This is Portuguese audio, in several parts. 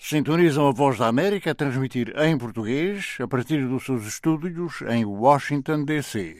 Sintonizam a Voz da América a transmitir em português a partir dos seus estúdios em Washington, D.C.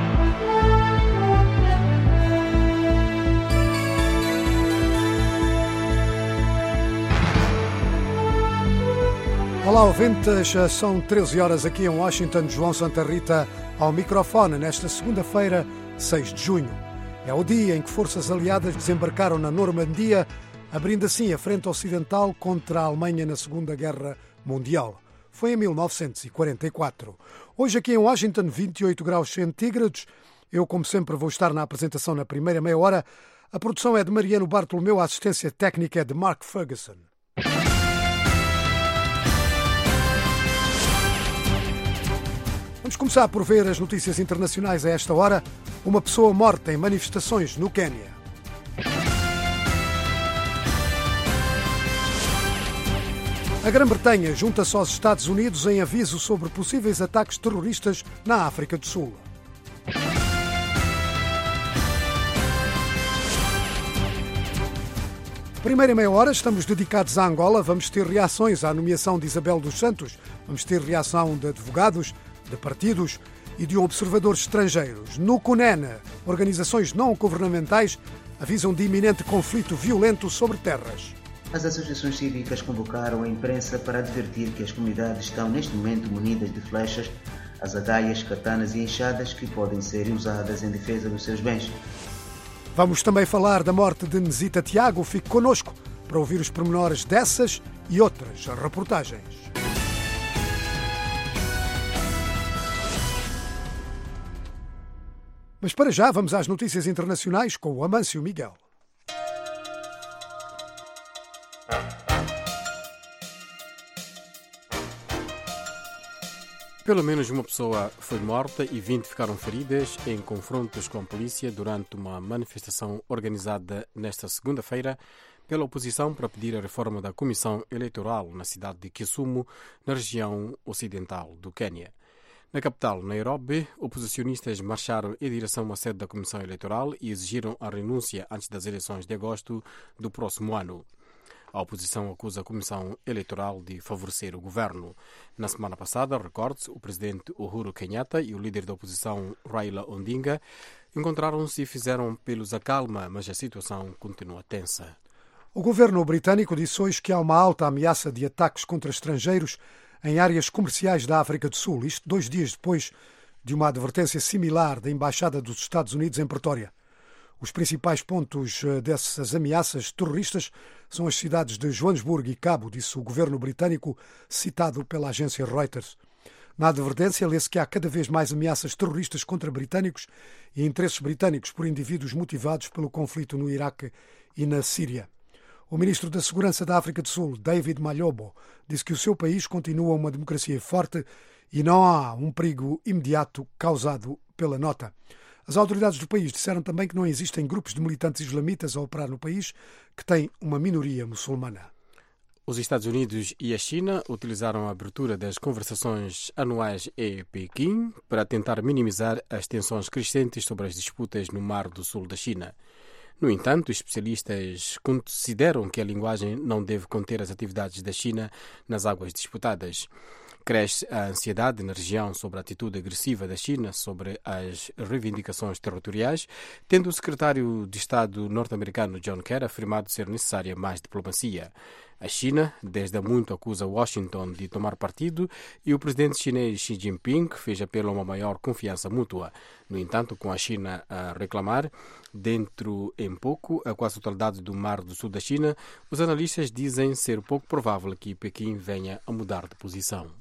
Olá, ouvintes, são 13 horas aqui em Washington. João Santa Rita ao microfone nesta segunda-feira, 6 de junho. É o dia em que forças aliadas desembarcaram na Normandia, abrindo assim a frente ocidental contra a Alemanha na Segunda Guerra Mundial. Foi em 1944. Hoje aqui em Washington, 28 graus centígrados. Eu, como sempre, vou estar na apresentação na primeira meia hora. A produção é de Mariano Bartolomeu, a assistência técnica é de Mark Ferguson. Vamos começar por ver as notícias internacionais a esta hora. Uma pessoa morta em manifestações no Quênia. A Grã-Bretanha junta-se aos Estados Unidos em aviso sobre possíveis ataques terroristas na África do Sul. Primeira meia hora estamos dedicados à Angola. Vamos ter reações à nomeação de Isabel dos Santos. Vamos ter reação de advogados, de partidos e de observadores estrangeiros. No CUNEN, organizações não governamentais avisam de iminente conflito violento sobre terras. As associações cívicas convocaram a imprensa para advertir que as comunidades estão neste momento munidas de flechas, azagaias, katanas e enxadas que podem ser usadas em defesa dos seus bens. Vamos também falar da morte de Nezita Tiago. Fique connosco para ouvir os pormenores dessas e outras reportagens. Mas para já vamos às notícias internacionais com o Amâncio Miguel. Pelo menos uma pessoa foi morta e 20 ficaram feridas em confrontos com a polícia durante uma manifestação organizada nesta segunda-feira pela oposição para pedir a reforma da Comissão Eleitoral na cidade de Kisumu, na região ocidental do Quênia. Na capital, Nairobi, oposicionistas marcharam em direção à sede da Comissão Eleitoral e exigiram a renúncia antes das eleições de agosto do próximo ano. A oposição acusa a Comissão Eleitoral de favorecer o governo. Na semana passada, recorde-se, o presidente Uhuru Kenyatta e o líder da oposição Raila Odinga encontraram-se e fizeram apelos à calma, mas a situação continua tensa. O governo britânico disse hoje que há uma alta ameaça de ataques contra estrangeiros em áreas comerciais da África do Sul, isto 2 dias depois de uma advertência similar da Embaixada dos Estados Unidos em Pretória. Os principais pontos dessas ameaças terroristas são as cidades de Joanesburgo e Cabo, disse o governo britânico, citado pela agência Reuters. Na advertência lê-se que há cada vez mais ameaças terroristas contra britânicos e interesses britânicos por indivíduos motivados pelo conflito no Iraque e na Síria. O ministro da Segurança da África do Sul, David Malhobo, disse que o seu país continua uma democracia forte e não há um perigo imediato causado pela nota. As autoridades do país disseram também que não existem grupos de militantes islamitas a operar no país, que tem uma minoria muçulmana. Os Estados Unidos e a China utilizaram a abertura das conversações anuais em Pequim para tentar minimizar as tensões crescentes sobre as disputas no Mar do Sul da China. No entanto, especialistas consideram que a linguagem não deve conter as atividades da China nas águas disputadas. Cresce a ansiedade na região sobre a atitude agressiva da China sobre as reivindicações territoriais, tendo o secretário de Estado norte-americano John Kerry afirmado ser necessária mais diplomacia. A China, desde há muito, acusa Washington de tomar partido e o presidente chinês Xi Jinping fez apelo a uma maior confiança mútua. No entanto, com a China a reclamar, dentro em pouco, a quase totalidade do Mar do Sul da China, os analistas dizem ser pouco provável que Pequim venha a mudar de posição.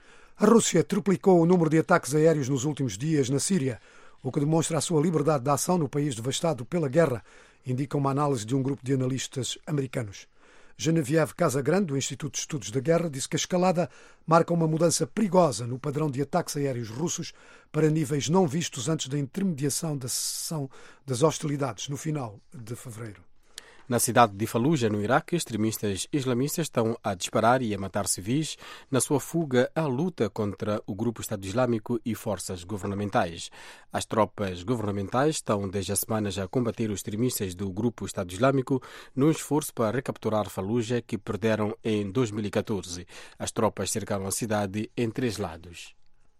A Rússia triplicou o número de ataques aéreos nos últimos dias na Síria, o que demonstra a sua liberdade de ação no país devastado pela guerra, indica uma análise de um grupo de analistas americanos. Genevieve Casagrande, do Instituto de Estudos da Guerra, disse que a escalada marca uma mudança perigosa no padrão de ataques aéreos russos para níveis não vistos antes da intermediação da cessão das hostilidades no final de fevereiro. Na cidade de Fallujah, no Iraque, extremistas islamistas estão a disparar e a matar civis na sua fuga à luta contra o grupo Estado Islâmico e forças governamentais. As tropas governamentais estão desde há semanas a combater os extremistas do grupo Estado Islâmico num esforço para recapturar Fallujah, que perderam em 2014. As tropas cercaram a cidade em 3 lados.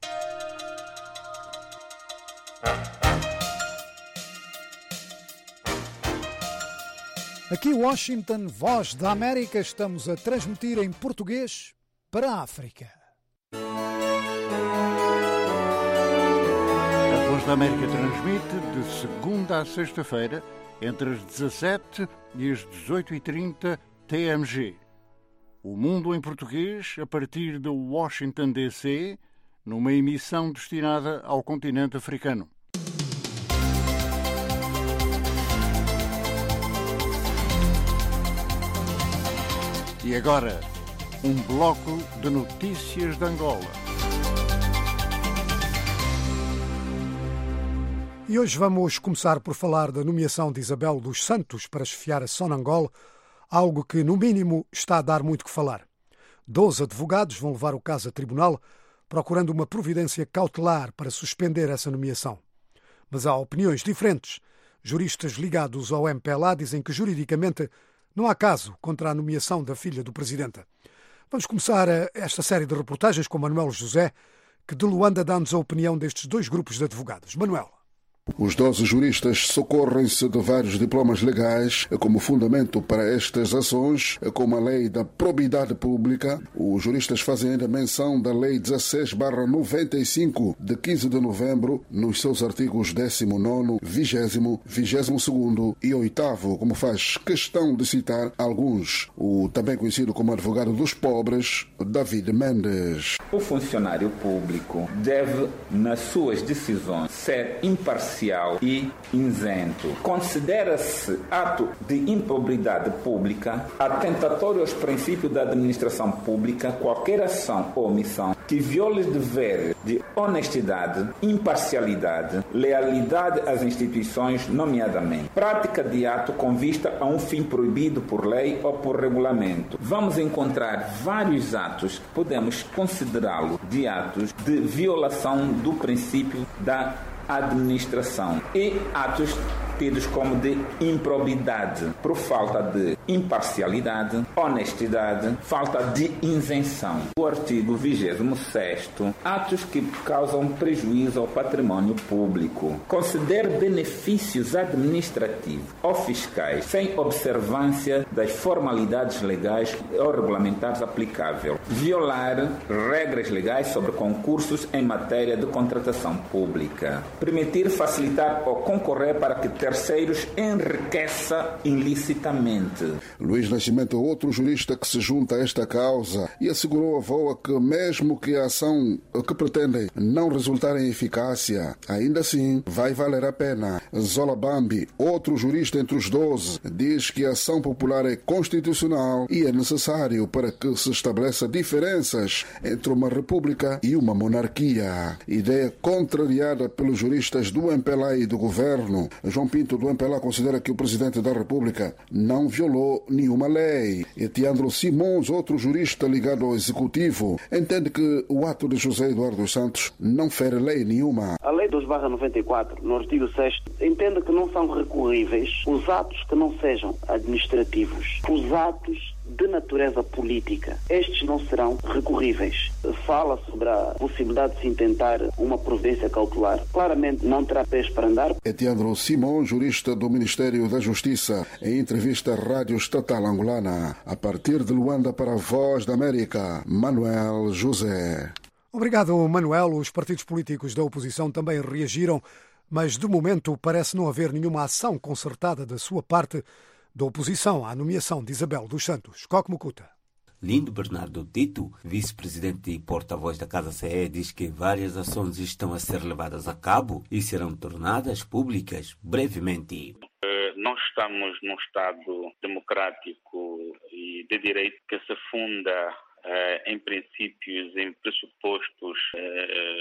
Aqui Washington, Voz da América, estamos a transmitir em português para a África. A Voz da América transmite de segunda a sexta-feira, entre as 17 e as 18h30 TMG. O Mundo em Português, a partir de Washington, D.C., numa emissão destinada ao continente africano. E agora, um bloco de notícias de Angola. E hoje vamos começar por falar da nomeação de Isabel dos Santos para chefiar a Sonangol, algo que, no mínimo, está a dar muito que falar. 12 advogados vão levar o caso a tribunal, procurando uma providência cautelar para suspender essa nomeação. Mas há opiniões diferentes. Juristas ligados ao MPLA dizem que, juridicamente, não há caso contra a nomeação da filha do Presidente. Vamos começar esta série de reportagens com Manuel José, que de Luanda dá-nos a opinião destes 2 grupos de advogados. Manuel. Os 12 juristas socorrem-se de vários diplomas legais como fundamento para estas ações, como a Lei da Probidade Pública. Os juristas fazem ainda menção da Lei 16/95, de 15 de novembro, nos seus artigos 19º, 20º, 22º e 8º, como faz questão de citar alguns. O também conhecido como advogado dos pobres, David Mendes. O funcionário público deve, nas suas decisões, ser imparcial e isento. Considera-se ato de improbidade pública atentatório aos princípios da administração pública qualquer ação ou omissão que viole os deveres de honestidade, imparcialidade, lealidade às instituições, nomeadamente prática de ato com vista a um fim proibido por lei ou por regulamento. Vamos encontrar vários atos que podemos considerá-lo de atos de violação do princípio da administração e atos tidos como de improbidade por falta de imparcialidade, honestidade, falta de isenção. O artigo 26º, atos que causam prejuízo ao patrimônio público. Considere benefícios administrativos ou fiscais sem observância das formalidades legais ou regulamentares aplicáveis. Violar regras legais sobre concursos em matéria de contratação pública. Permitir, facilitar ou concorrer para que terceiros enriqueça ilicitamente. Luís Nascimento é outro jurista que se junta a esta causa e assegurou à VOA que mesmo que a ação que pretendem não resultar em eficácia, ainda assim vai valer a pena. Zola Bambi, outro jurista entre os 12, diz que a ação popular é constitucional e é necessário para que se estabeleça diferenças entre uma república e uma monarquia. Ideia contrariada pelos juristas do MPLA e do governo. João Pinto, do MPLA, considera que o Presidente da República não violou nenhuma lei. E Tiandro Simões, outro jurista ligado ao Executivo, entende que o ato de José Eduardo dos Santos não fere lei nenhuma. A Lei 2/94, no artigo 6º, entende que não são recorríveis os atos que não sejam administrativos. Os atos de natureza política, estes não serão recorríveis. Fala sobre a possibilidade de se intentar uma providência cautelar. Claramente não terá pés para andar. Etiandro Simão, jurista do Ministério da Justiça, em entrevista à Rádio Estatal Angolana. A partir de Luanda para a Voz da América, Manuel José. Obrigado, Manuel. Os partidos políticos da oposição também reagiram, mas de momento parece não haver nenhuma ação concertada da sua parte da oposição à nomeação de Isabel dos Santos. Coque Mucuta. Lindo Bernardo Tito, vice-presidente e porta-voz da Casa CE, diz que várias ações estão a ser levadas a cabo e serão tornadas públicas brevemente. Nós estamos num Estado democrático e de direito que se funda em princípios, em pressupostos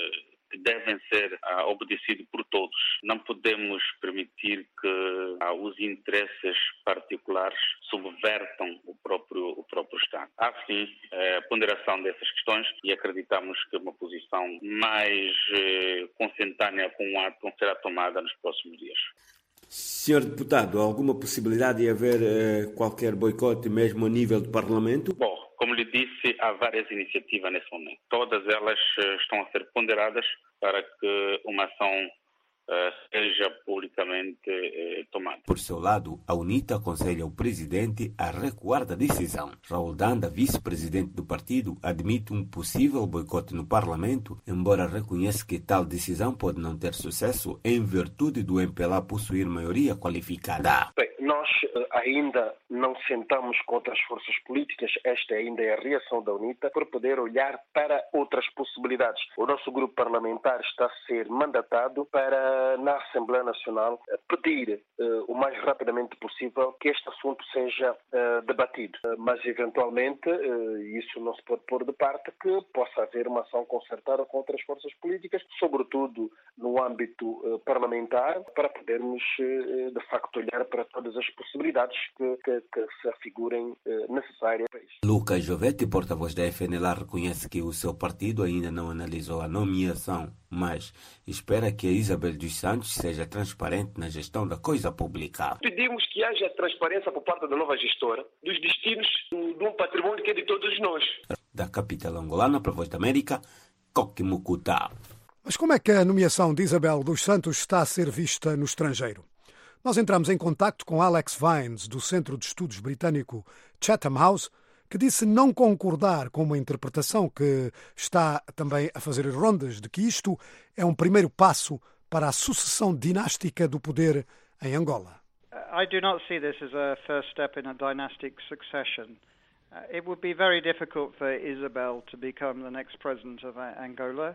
devem ser obedecidos por todos. Não podemos permitir que os interesses particulares subvertam o próprio Estado. Há sim a ponderação dessas questões e acreditamos que uma posição mais consentânea com o ato será tomada nos próximos dias. Senhor deputado, há alguma possibilidade de haver qualquer boicote mesmo a nível do Parlamento? Bom, como lhe disse, há várias iniciativas nesse momento. Todas elas estão a ser ponderadas para que uma ação seja publicamente tomada. Por seu lado, a UNITA aconselha o presidente a recuar da decisão. Raul Danda, vice-presidente do partido, admite um possível boicote no Parlamento, embora reconheça que tal decisão pode não ter sucesso em virtude do MPLA possuir maioria qualificada. Bem, nós ainda não sentamos com outras forças políticas. Esta ainda é a reação da UNITA para poder olhar para outras possibilidades. O nosso grupo parlamentar está a ser mandatado para, na Assembleia Nacional, pedir o mais rapidamente possível que este assunto seja debatido. Mas, eventualmente, isso não se pode pôr de parte que possa haver uma ação concertada com outras forças políticas, sobretudo no âmbito parlamentar, para podermos, de facto, olhar para todas as possibilidades que se afigurem necessárias. Lucas Jovete, porta-voz da FNLA, reconhece que o seu partido ainda não analisou a nomeação, mas espera que a Isabel dos Santos seja transparente na gestão da coisa pública. Pedimos que haja transparência por parte da nova gestora dos destinos de um patrimônio que é de todos nós. Da capital angolana, para a Voz da América, Coque Mucuta. Mas como é que a nomeação de Isabel dos Santos está a ser vista no estrangeiro? Nós entramos em contacto com Alex Vines, do Centro de Estudos Britânico Chatham House, que disse não concordar com uma interpretação que está também a fazer rondas de que isto é um primeiro passo para a sucessão dinástica do poder em Angola. I do not see this as a first step in a dynastic succession. It would be very difficult for Isabel to become the next president of Angola.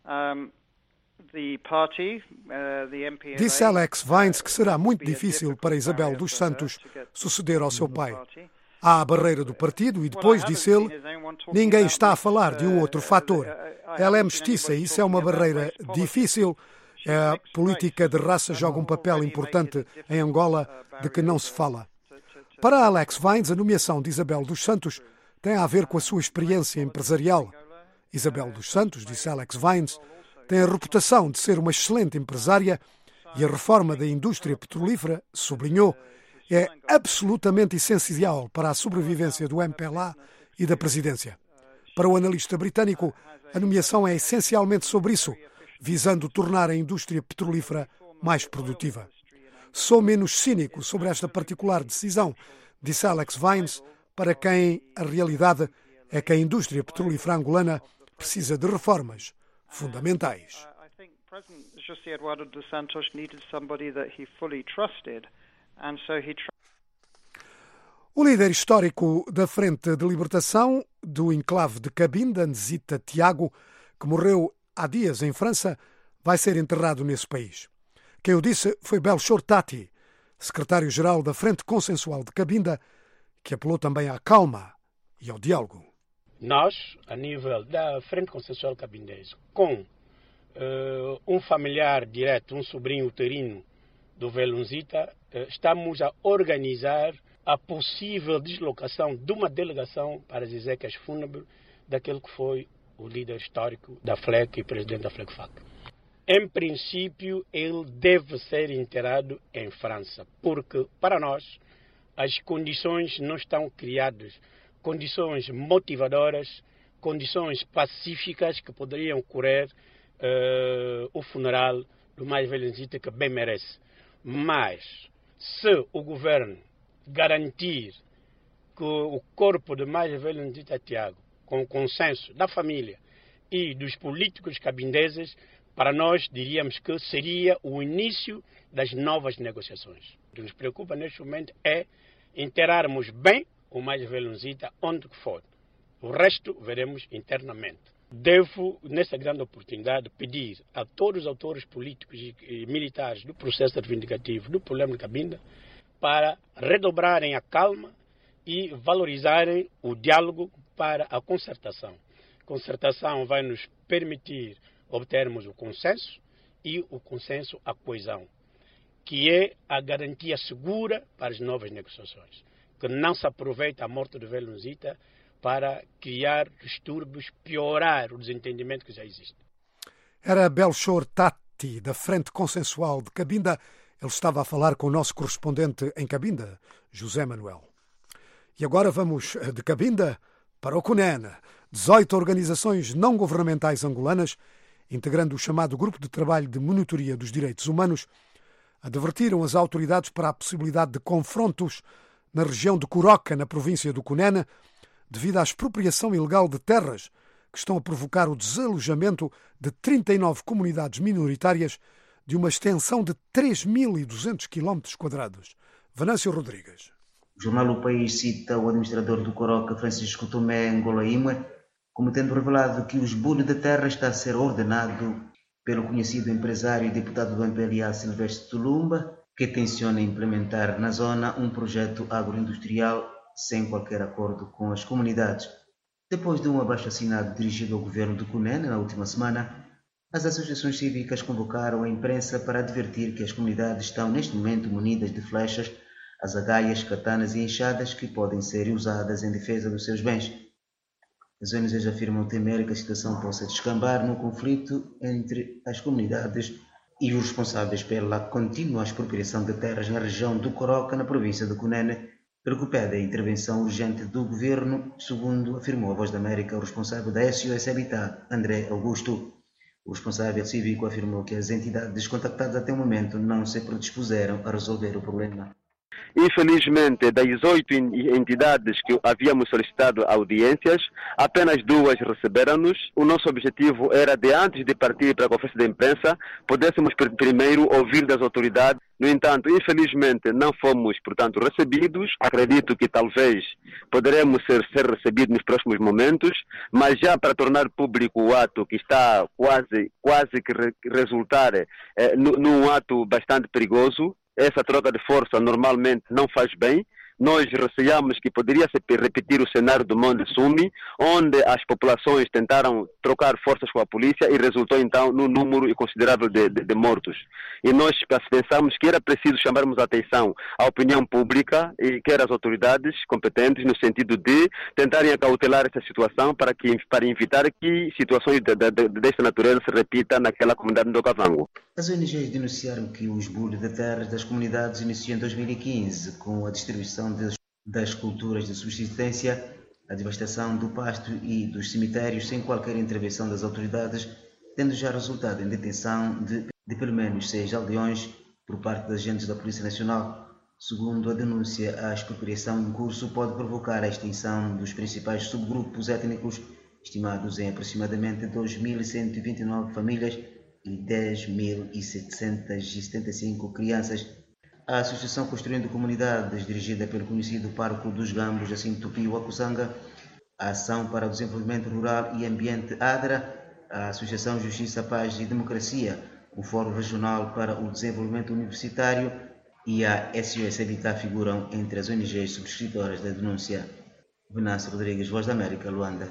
Disse Alex Vines que será muito difícil para Isabel dos Santos suceder ao seu pai. Há a barreira do partido e depois, disse ele, ninguém está a falar de um outro fator. Ela é mestiça e isso é uma barreira difícil. A política de raça joga um papel importante em Angola de que não se fala. Para Alex Vines, a nomeação de Isabel dos Santos tem a ver com a sua experiência empresarial. Isabel dos Santos, disse Alex Vines, tem a reputação de ser uma excelente empresária e a reforma da indústria petrolífera, sublinhou, é absolutamente essencial para a sobrevivência do MPLA e da presidência. Para o analista britânico, a nomeação é essencialmente sobre isso, visando tornar a indústria petrolífera mais produtiva. Sou menos cínico sobre esta particular decisão, disse Alex Vines, para quem a realidade é que a indústria petrolífera angolana precisa de reformas fundamentais. José Eduardo dos Santos needed somebody that he fully trusted, and so he O líder histórico da Frente de Libertação do enclave de Cabinda, Nzita Tiago, que morreu há dias em França, vai ser enterrado nesse país. Quem o disse foi Belchor Tati, secretário-geral da Frente Consensual de Cabinda, que apelou também à calma e ao diálogo. Nós, a nível da Frente Consensual Cabindesa, com um familiar direto, um sobrinho uterino do velho Nzita, estamos a organizar a possível deslocação de uma delegação para as exéquias fúnebres daquele que foi o líder histórico da FLEC e presidente da FLEC-FAC. Em princípio, ele deve ser enterrado em França, porque, para nós, as condições não estão criadas, condições motivadoras, condições pacíficas que poderiam ocorrer o funeral do mais velho Nzita, que bem merece. Mas, se o governo garantir que o corpo do mais velho Nzita Tiago, com o consenso da família e dos políticos cabindeses, para nós diríamos que seria o início das novas negociações. O que nos preocupa neste momento é enterrarmos bem o mais velho Nzita onde que for. O resto veremos internamente. Devo, nessa grande oportunidade, pedir a todos os autores políticos e militares do processo reivindicativo do problema de Cabinda para redobrarem a calma e valorizarem o diálogo para a concertação. A concertação vai nos permitir obtermos o consenso e o consenso a coesão, que é a garantia segura para as novas negociações. Que não se aproveita a morte do velho Nzita para criar distúrbios, piorar o desentendimento que já existe. Era Belchor Tatti, da Frente Consensual de Cabinda. Ele estava a falar com o nosso correspondente em Cabinda, José Manuel. E agora vamos de Cabinda para o Cunene. 18 organizações não governamentais angolanas, integrando o chamado Grupo de Trabalho de Monitoria dos Direitos Humanos, advertiram as autoridades para a possibilidade de confrontos na região de Coroca, na província do Cunene, devido à expropriação ilegal de terras que estão a provocar o desalojamento de 39 comunidades minoritárias de uma extensão de 3.200 km². Venâncio Rodrigues. O jornal O País cita o administrador do Coroca, Francisco Tomé Angola Imwe, como tendo revelado que o esbulho de terra está a ser ordenado pelo conhecido empresário e deputado do MPLA Silvestre Tulumba, que tenciona implementar na zona um projeto agroindustrial sem qualquer acordo com as comunidades. Depois de um abaixo-assinado dirigido ao governo do Cunene na última semana, as associações cívicas convocaram a imprensa para advertir que as comunidades estão neste momento munidas de flechas, azagaias, katanas e enxadas que podem ser usadas em defesa dos seus bens. As ONGs afirmam temer que a situação possa descambar num conflito entre as comunidades e os responsáveis pela contínua expropriação de terras na região do Coroca, na província do Cunene, pelo que pede a intervenção urgente do governo, segundo afirmou a Voz da América o responsável da SOS Habitat, André Augusto. O responsável cívico afirmou que as entidades contactadas até o momento não se predispuseram a resolver o problema. Infelizmente, das 18 entidades que havíamos solicitado audiências, apenas 2 receberam-nos. O nosso objetivo era de, antes de partir para a conferência de imprensa, pudéssemos primeiro ouvir das autoridades. No entanto, infelizmente, não fomos, portanto, recebidos. Acredito que talvez poderemos ser recebidos nos próximos momentos, mas já para tornar público o ato que está quase que resultar num ato bastante perigoso. Essa troca de força normalmente não faz bem. Nós receamos que poderia se repetir o cenário do Monte Sumi, onde as populações tentaram trocar forças com a polícia e resultou então num número considerável de mortos. E nós pensamos que era preciso chamarmos a atenção à opinião pública e quer as autoridades competentes no sentido de tentarem acautelar essa situação para evitar que situações desta natureza se repitam naquela comunidade do Kavango. As ONGs denunciaram que o esbulho de terras das comunidades iniciou em 2015 com a distribuição das culturas de subsistência, a devastação do pasto e dos cemitérios sem qualquer intervenção das autoridades, tendo já resultado em detenção de pelo menos 6 aldeões por parte de agentes da Polícia Nacional. Segundo a denúncia, a expropriação em curso pode provocar a extinção dos principais subgrupos étnicos, estimados em aproximadamente 2.129 famílias e 10.775 crianças. A Associação Construindo Comunidades, dirigida pelo conhecido pároco dos Gambos, Jacinto Pio Akusanga, a Ação para o Desenvolvimento Rural e Ambiente ADRA, a Associação Justiça, Paz e Democracia, o Fórum Regional para o Desenvolvimento Universitário e a SOS Habitat figuram entre as ONGs subscritoras da denúncia. Venâncio Rodrigues, Voz da América, Luanda.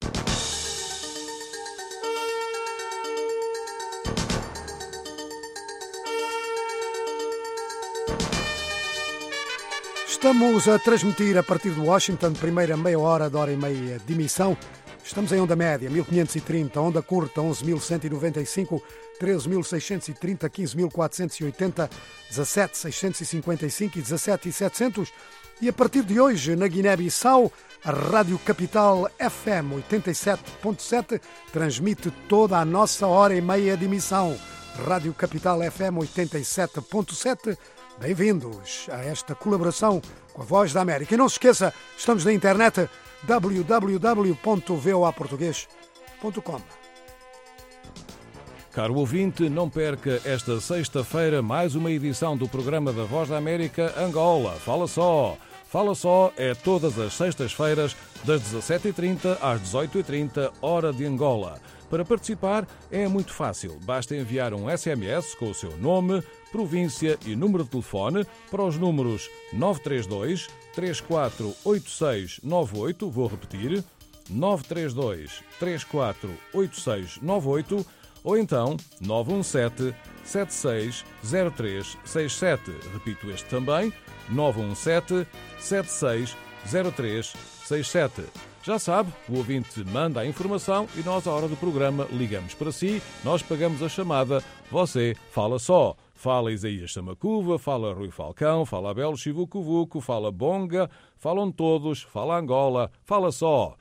Estamos a transmitir a partir de Washington, primeira meia hora de hora e meia de emissão. Estamos em onda média, 1530, onda curta, 11.195, 13.630, 15.480, 17.655 e 17.700. E a partir de hoje, na Guiné-Bissau, a Rádio Capital FM 87.7 transmite toda a nossa hora e meia de emissão. Rádio Capital FM 87.7. Bem-vindos a esta colaboração com a Voz da América. E não se esqueça, estamos na internet www.voaportugues.com. Caro ouvinte, não perca esta sexta-feira mais uma edição do programa da Voz da América Angola. Fala só! Fala só é todas as sextas-feiras das 17h30 às 18h30, hora de Angola. Para participar é muito fácil. Basta enviar um SMS com o seu nome, província e número de telefone para os números 932 348698, vou repetir, 932 348698, ou então 917-760367. Repito este também, 917-760367. Já sabe, o ouvinte manda a informação e nós, à hora do programa, ligamos para si, nós pagamos a chamada, você fala só. Fala Isaías Samacuva, fala Rui Falcão, fala Abel Chivucovuco, fala Bonga, falam todos, fala Angola, fala só.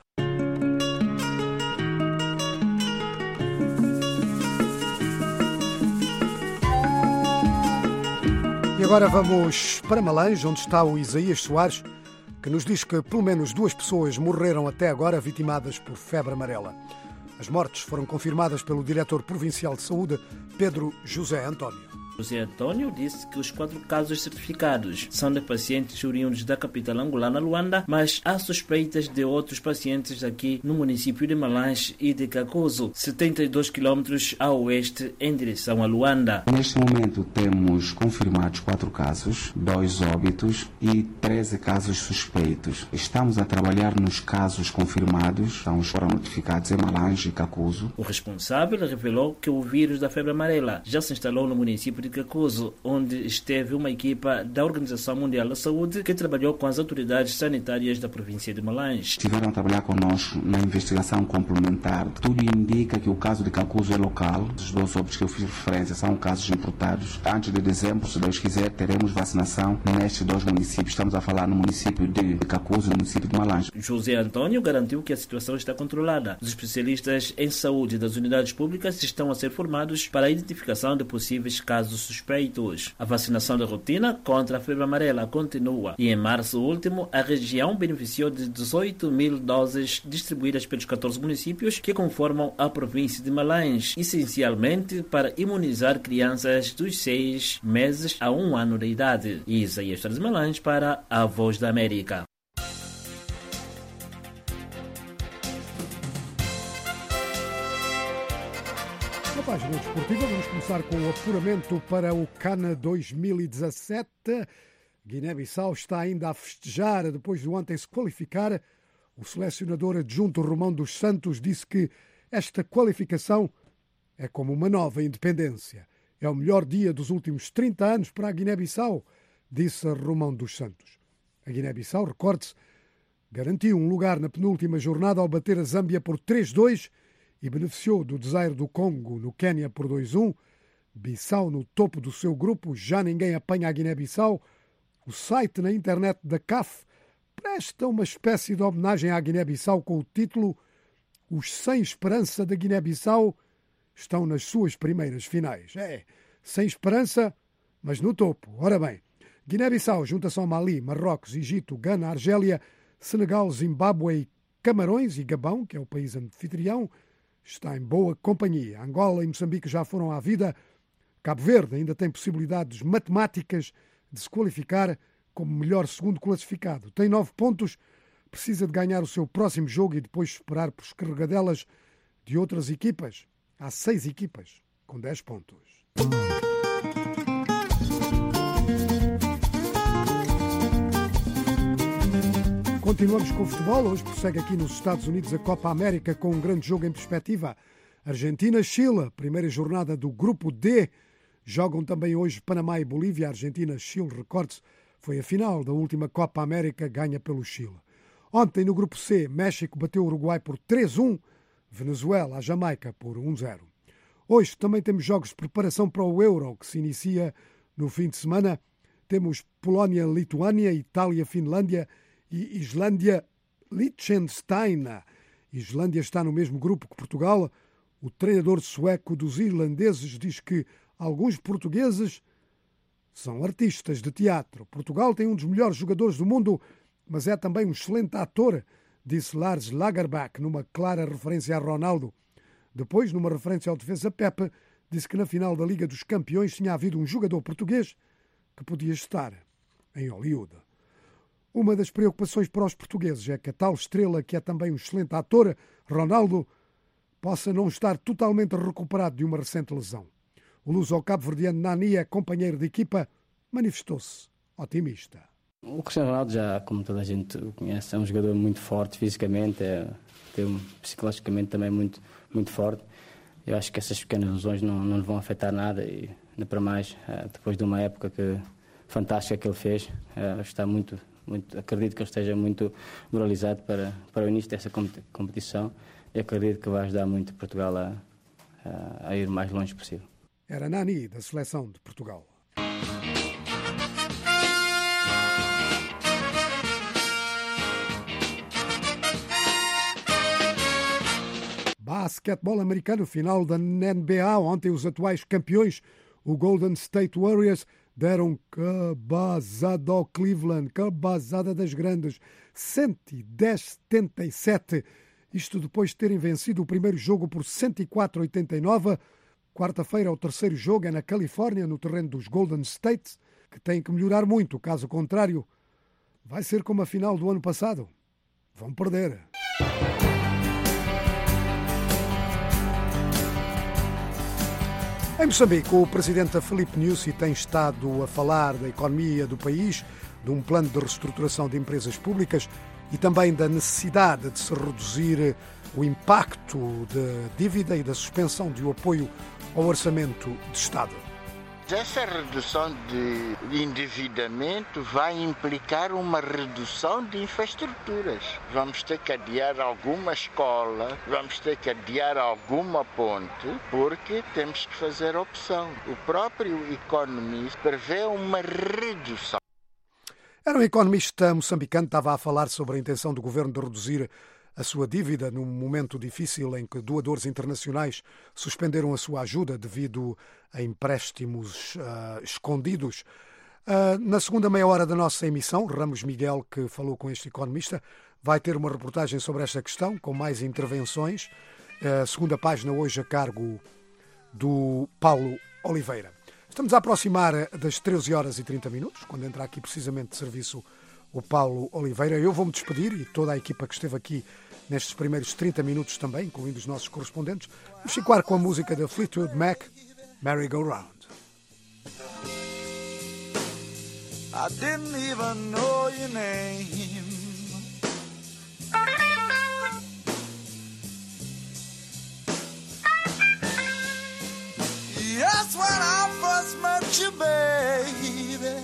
E agora vamos para Malange, onde está o Isaías Soares, que nos diz que pelo menos 2 pessoas morreram até agora vitimadas por febre amarela. As mortes foram confirmadas pelo diretor provincial de saúde, Pedro José António. José António disse que os 4 casos certificados são de pacientes oriundos da capital angolana, Luanda, mas há suspeitas de outros pacientes aqui no município de Malange e de Kakuzo, 72 quilômetros a oeste em direção a Luanda. Neste momento temos confirmados 4 casos, 2 óbitos e 13 casos suspeitos. Estamos a trabalhar nos casos confirmados, foram notificados em Malange e Kakuzo. O responsável revelou que o vírus da febre amarela já se instalou no município de Kakuzo, onde esteve uma equipa da Organização Mundial da Saúde que trabalhou com as autoridades sanitárias da província de Malange. Estiveram a trabalhar conosco na investigação complementar. Tudo indica que o caso de Kakuzo é local. Os 2 óbitos que eu fiz referência são casos importados. Antes de dezembro, se Deus quiser, teremos vacinação nestes 2 municípios. Estamos a falar no município de Kakuzo e no município de Malange. José António garantiu que a situação está controlada. Os especialistas em saúde das unidades públicas estão a ser formados para a identificação de possíveis casos suspeitos. A vacinação de rotina contra a febre amarela continua e em março último a região beneficiou de 18 mil doses distribuídas pelos 14 municípios que conformam a província de Malange, essencialmente para imunizar crianças dos 6 meses a 1 ano de idade. Isaías de Malange para a Voz da América. Na página desportiva, vamos começar com o apuramento para o CAN 2017. Guiné-Bissau está ainda a festejar depois de ontem se qualificar. O selecionador adjunto Romão dos Santos disse que esta qualificação é como uma nova independência. É o melhor dia dos últimos 30 anos para a Guiné-Bissau, disse Romão dos Santos. A Guiné-Bissau, recorde-se, garantiu um lugar na penúltima jornada ao bater a Zâmbia por 3-2 e beneficiou do desaire do Congo no Quénia por 2-1. Bissau no topo do seu grupo, já ninguém apanha a Guiné-Bissau. O site na internet da CAF presta uma espécie de homenagem à Guiné-Bissau com o título Os Sem Esperança da Guiné-Bissau estão nas suas primeiras finais. Sem esperança, mas no topo. Ora bem, Guiné-Bissau junta-se ao Mali, Marrocos, Egito, Gana, Argélia, Senegal, Zimbábue, Camarões e Gabão, que é o país anfitrião, está em boa companhia. Angola e Moçambique já foram à vida. Cabo Verde ainda tem possibilidades matemáticas de se qualificar como melhor segundo classificado. Tem 9 pontos, precisa de ganhar o seu próximo jogo e depois esperar por escarregadelas de outras equipas. Há 6 equipas com 10 pontos. Continuamos com o futebol. Hoje prossegue aqui nos Estados Unidos a Copa América com um grande jogo em perspectiva. Argentina-Chile, primeira jornada do Grupo D. Jogam também hoje Panamá e Bolívia. Argentina-Chile, recorde-se, foi a final da última Copa América ganha pelo Chile. Ontem, no Grupo C, México bateu o Uruguai por 3-1. Venezuela, a Jamaica, por 1-0. Hoje também temos jogos de preparação para o Euro, que se inicia no fim de semana. Temos Polónia-Lituânia, Itália-Finlândia e Islândia-Liechtenstein. Islândia está no mesmo grupo que Portugal. O treinador sueco dos irlandeses diz que alguns portugueses são artistas de teatro. Portugal tem um dos melhores jogadores do mundo, mas é também um excelente ator, disse Lars Lagerbäck, numa clara referência a Ronaldo. Depois, numa referência ao defesa Pepe, disse que na final da Liga dos Campeões tinha havido um jogador português que podia estar em Hollywood. Uma das preocupações para os portugueses é que a tal estrela, que é também um excelente ator, Ronaldo, possa não estar totalmente recuperado de uma recente lesão. O luso-cabo-verdiano Nani, companheiro de equipa, manifestou-se otimista. O Cristiano Ronaldo, já como toda a gente o conhece, é um jogador muito forte fisicamente, psicologicamente também muito forte. eu acho que essas pequenas lesões não lhe vão afetar nada e, ainda para mais, depois de uma época fantástica que ele fez, está muito, acredito que ele esteja muito moralizado para o início dessa competição e acredito que vai ajudar muito Portugal a ir o mais longe possível. Era Nani, da seleção de Portugal. Basquetebol americano, final da NBA. Ontem os atuais campeões, o Golden State Warriors, deram cabazada ao Cleveland, cabazada das grandes, 110-77. Isto depois de terem vencido o primeiro jogo por 104-89. Quarta-feira, o terceiro jogo é na Califórnia, no terreno dos Golden State, que tem que melhorar muito. Caso contrário, vai ser como a final do ano passado. Vão perder. Em Moçambique, o presidente Filipe Nyusi tem estado a falar da economia do país, de um plano de reestruturação de empresas públicas e também da necessidade de se reduzir o impacto da dívida e da suspensão do apoio ao orçamento de Estado. Essa redução de endividamento vai implicar uma redução de infraestruturas. Vamos ter que adiar alguma escola, vamos ter que adiar alguma ponte, porque temos que fazer opção. O próprio economista prevê uma redução. Era um economista moçambicano que estava a falar sobre a intenção do governo de reduzir a sua dívida num momento difícil em que doadores internacionais suspenderam a sua ajuda devido a empréstimos escondidos. Na segunda meia hora da nossa emissão, Ramos Miguel, que falou com este economista, vai ter uma reportagem sobre esta questão, com mais intervenções. Segunda página hoje a cargo do Paulo Oliveira. Estamos a aproximar das 13h30, quando entra aqui precisamente de serviço o Paulo Oliveira. Eu vou-me despedir e toda a equipa que esteve aqui nestes primeiros 30 minutos também, incluindo os nossos correspondentes. Vamos ficar com a música da Fleetwood Mac, Merry Go Round. I didn't even know your name. Yes, when I first met you, baby,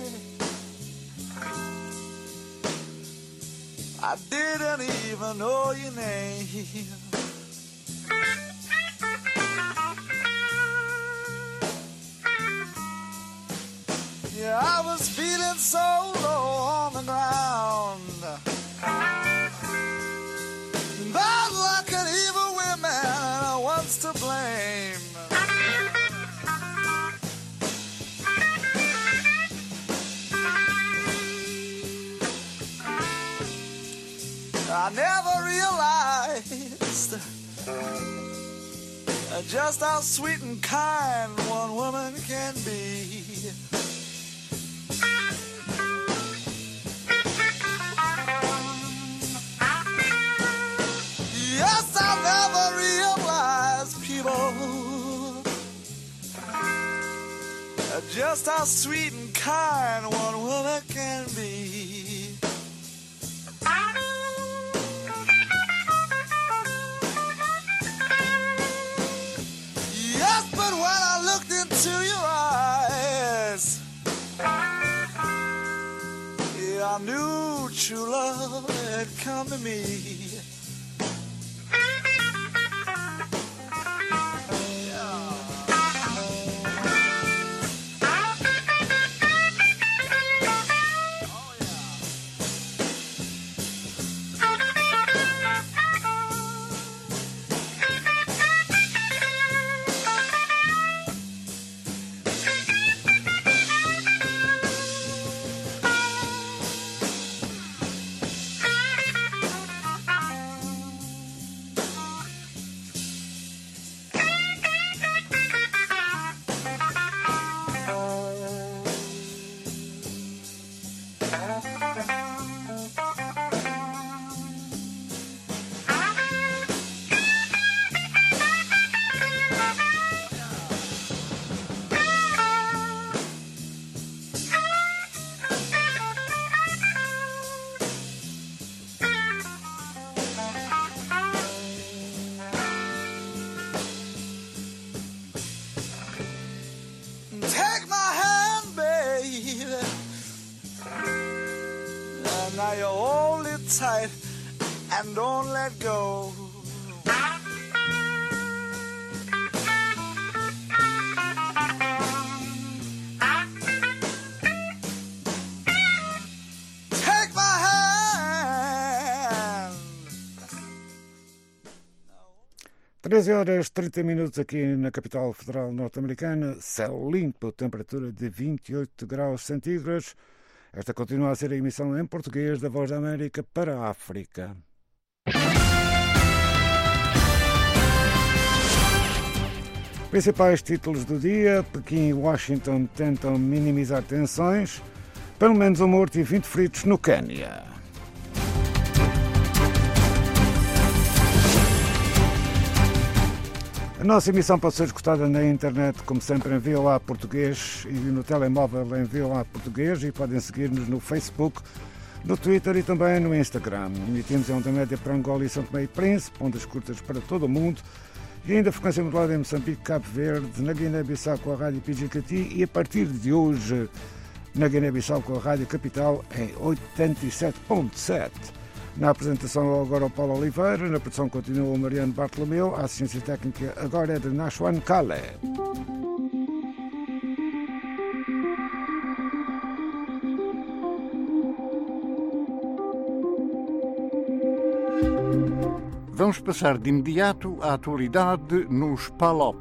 I didn't even know your name. Yeah, I was feeling so low on the ground. Bad luck and evil women, what's to blame? I never realized just how sweet and kind one woman can be. Yes, I never realized, people, just how sweet and kind one woman can be. To your eyes, yeah, I knew true love had come to me. and don't let go. Take my hand. 13h30 aqui na capital federal norte-americana, céu limpo, temperatura de 28 graus centígrados. Esta continua a ser a emissão em português da Voz da América para a África. Principais títulos do dia: Pequim e Washington tentam minimizar tensões. Pelo menos um morto e 20 feridos no Quênia. A nossa emissão pode ser escutada na internet, como sempre, em VOA Português, e no telemóvel em VOA Português, e podem seguir-nos no Facebook, no Twitter e também no Instagram. Emitimos em onda média para Angola e São Tomé e Príncipe, ondas curtas para todo o mundo, e ainda a frequência modulada em Moçambique, Cabo Verde, na Guiné-Bissau com a Rádio Pijicati e a partir de hoje na Guiné-Bissau com a Rádio Capital em 87.7. Na apresentação agora o Paulo Oliveira, na produção continua o Mariano Bartolomeu, a assistência técnica agora é de Nashwan Kale. Vamos passar de imediato à atualidade nos PALOP.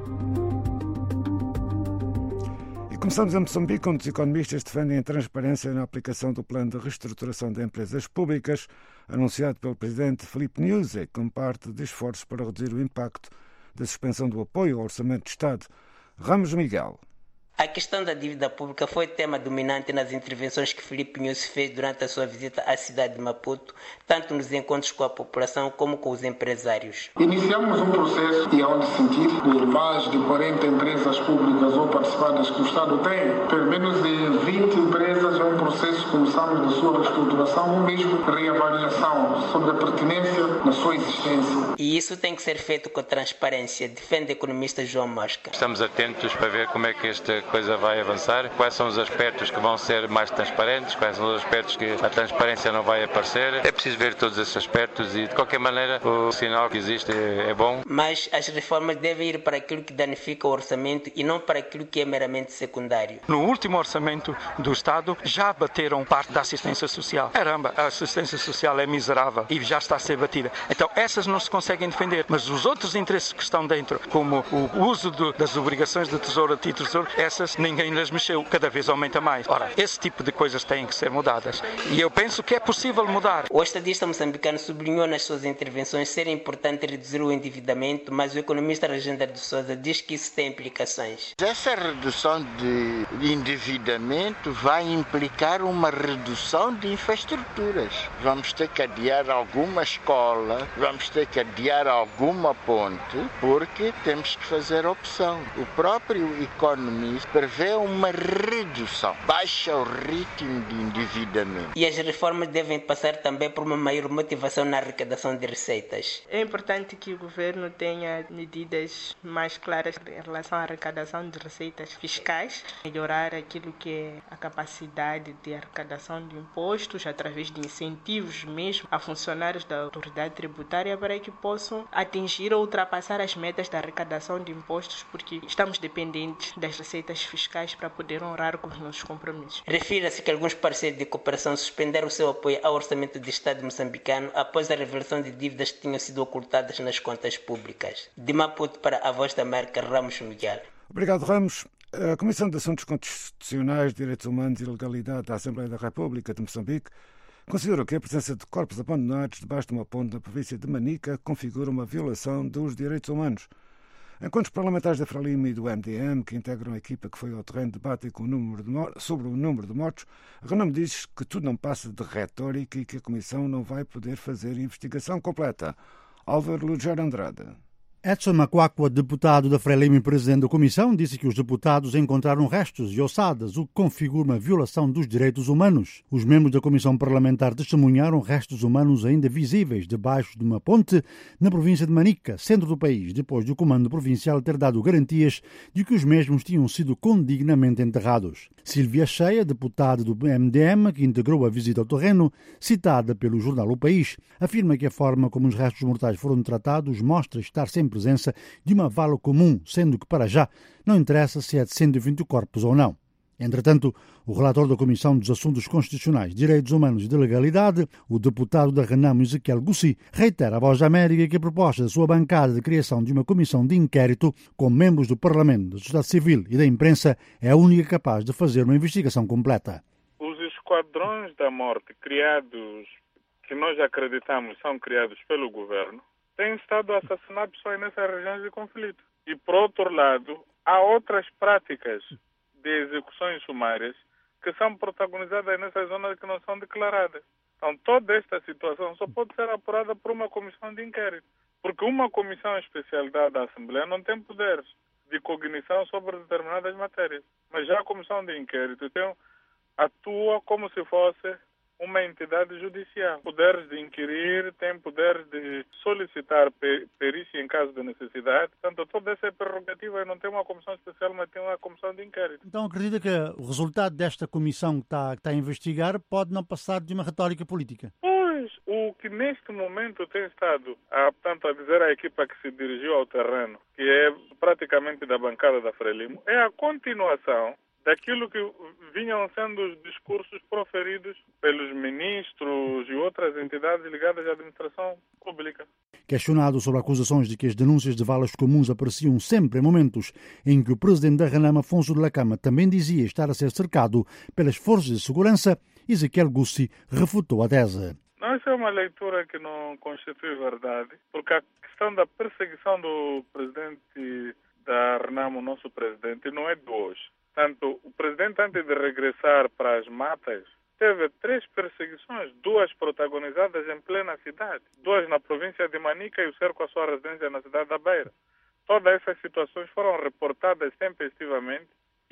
Começamos em Moçambique, onde os economistas defendem a transparência na aplicação do plano de reestruturação de empresas públicas, anunciado pelo presidente Filipe Nyusi, como parte de esforços para reduzir o impacto da suspensão do apoio ao Orçamento de Estado. Ramos Miguel. A questão da dívida pública foi tema dominante nas intervenções que Filipe Nyusi fez durante a sua visita à cidade de Maputo, tanto nos encontros com a população como com os empresários. Iniciamos um processo e onde sentir por mais de 40 empresas públicas ou participadas que o Estado tem, pelo menos de 20 empresas, é um processo, começamos da sua reestruturação ou mesmo reavaliação sobre a pertinência na sua existência. E isso tem que ser feito com transparência, defende o economista João Mosca. Estamos atentos para ver como é que esta coisa vai avançar, quais são os aspectos que vão ser mais transparentes, quais são os aspectos que a transparência não vai aparecer. É preciso ver todos esses aspectos e, de qualquer maneira, o sinal que existe é bom. Mas as reformas devem ir para aquilo que danifica o orçamento e não para aquilo que é meramente secundário. No último orçamento do Estado já bateram parte da assistência social. Caramba, a assistência social é miserável e já está a ser batida. Então essas não se conseguem defender, mas os outros interesses que estão dentro, como o uso das obrigações do Tesouro a título de Tesouro, essas ninguém lhes mexeu, cada vez aumenta mais. Ora, esse tipo de coisas têm que ser mudadas e eu penso que é possível mudar. O estadista moçambicano sublinhou nas suas intervenções ser importante reduzir o endividamento, mas o economista Regenda de Sousa diz que isso tem implicações. Essa redução de endividamento vai implicar uma redução de infraestruturas. Vamos ter que adiar alguma escola, vamos ter que adiar alguma ponte, porque temos que fazer opção. O próprio economista prevê uma redução, baixa o ritmo de endividamento. E as reformas devem passar também por uma maior motivação na arrecadação de receitas. É importante que o governo tenha medidas mais claras em relação à arrecadação de receitas fiscais, melhorar aquilo que é a capacidade de arrecadação de impostos através de incentivos mesmo a funcionários da autoridade tributária para que possam atingir ou ultrapassar as metas da arrecadação de impostos, porque estamos dependentes das receitas fiscais para poder honrar com os nossos compromissos. Refira-se que alguns parceiros de cooperação suspenderam o seu apoio ao orçamento do Estado moçambicano após a revelação de dívidas que tinham sido ocultadas nas contas públicas. De Maputo para a Voz da América, Ramos Miguel. Obrigado, Ramos. A Comissão de Assuntos Constitucionais, Direitos Humanos e Legalidade da Assembleia da República de Moçambique considerou que a presença de corpos abandonados debaixo de uma ponte na província de Manica configura uma violação dos direitos humanos. Enquanto os parlamentares da Frelimo e do MDM, que integram a equipa que foi ao terreno, debatem sobre o número de mortos, Renamo diz que tudo não passa de retórica e que a Comissão não vai poder fazer investigação completa. Álvaro Lujar Andrade. Edson Macuacua, deputado da Frelimo e presidente da Comissão, disse que os deputados encontraram restos e ossadas, o que configura uma violação dos direitos humanos. Os membros da Comissão Parlamentar testemunharam restos humanos ainda visíveis debaixo de uma ponte na província de Manica, centro do país, depois do comando provincial ter dado garantias de que os mesmos tinham sido condignamente enterrados. Silvia Cheia, deputada do MDM, que integrou a visita ao terreno, citada pelo jornal O País, afirma que a forma como os restos mortais foram tratados mostra estar sem presença de uma vala comum, sendo que, para já, não interessa se é de 120 corpos ou não. Entretanto, o relator da Comissão dos Assuntos Constitucionais, Direitos Humanos e de Legalidade, o deputado da Renamo Ezequiel Gussi, reitera à Voz da América que a proposta da sua bancada de criação de uma comissão de inquérito com membros do Parlamento, da sociedade civil e da imprensa é a única capaz de fazer uma investigação completa. Os esquadrões da morte criados, que nós acreditamos são criados pelo governo, têm estado a assassinar pessoas nessas regiões de conflito. E, por outro lado, há outras práticas de execuções sumárias que são protagonizadas nessas zonas que não são declaradas. Então, toda esta situação só pode ser apurada por uma comissão de inquérito. Porque uma comissão especial da Assembleia não tem poderes de cognição sobre determinadas matérias. Mas já a comissão de inquérito atua como se fosse uma entidade judicial. Poderes de inquirir, tem poderes de solicitar perícia em caso de necessidade. Portanto, toda essa prerrogativa não tem uma comissão especial, mas tem uma comissão de inquérito. Então acredita que o resultado desta comissão que está a investigar pode não passar de uma retórica política? Pois, o que neste momento tem estado a dizer à equipa que se dirigiu ao terreno, que é praticamente da bancada da Frelimo, é a continuação daquilo que vinham sendo os discursos proferidos pelos ministros e outras entidades ligadas à administração pública. Questionado sobre acusações de que as denúncias de valas comuns apareciam sempre em momentos em que o presidente da Renamo, Afonso de Lacama, também dizia estar a ser cercado pelas forças de segurança, Ezequiel Gussi refutou a tese. Não, essa é uma leitura que não constitui verdade, porque a questão da perseguição do presidente da Renamo, nosso presidente, não é de hoje. Portanto, o presidente, antes de regressar para as matas, teve 3 perseguições, 2 protagonizadas em plena cidade, 2 na província de Manica e o cerco à sua residência na cidade da Beira. Todas essas situações foram reportadas tempestivamente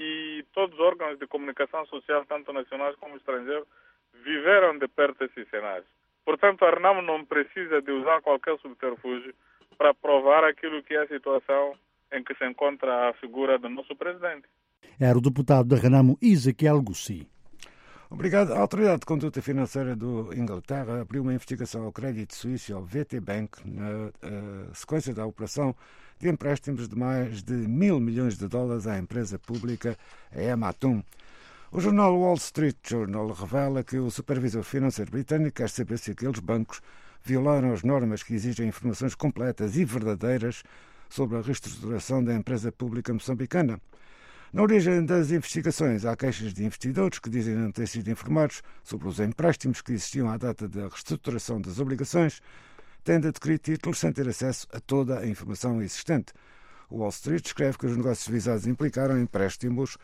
e todos os órgãos de comunicação social, tanto nacionais como estrangeiros, viveram de perto esses cenários. Portanto, a Renamo não precisa de usar qualquer subterfúgio para provar aquilo que é a situação em que se encontra a figura do nosso presidente. Era o deputado da Renamo, Ezequiel Gussi. Obrigado. A Autoridade de Conduta Financeira do Inglaterra abriu uma investigação ao crédito suíço e ao VT Bank na sequência da operação de empréstimos de mais de $1.000 milhões à empresa pública Ematum. O jornal Wall Street Journal revela que o supervisor financeiro britânico quer saber se aqueles bancos violaram as normas que exigem informações completas e verdadeiras sobre a reestruturação da empresa pública moçambicana. Na origem das investigações, há queixas de investidores que dizem não ter sido informados sobre os empréstimos que existiam à data da reestruturação das obrigações, tendo adquirido títulos sem ter acesso a toda a informação existente. O Wall Street escreve que os negócios visados implicaram empréstimos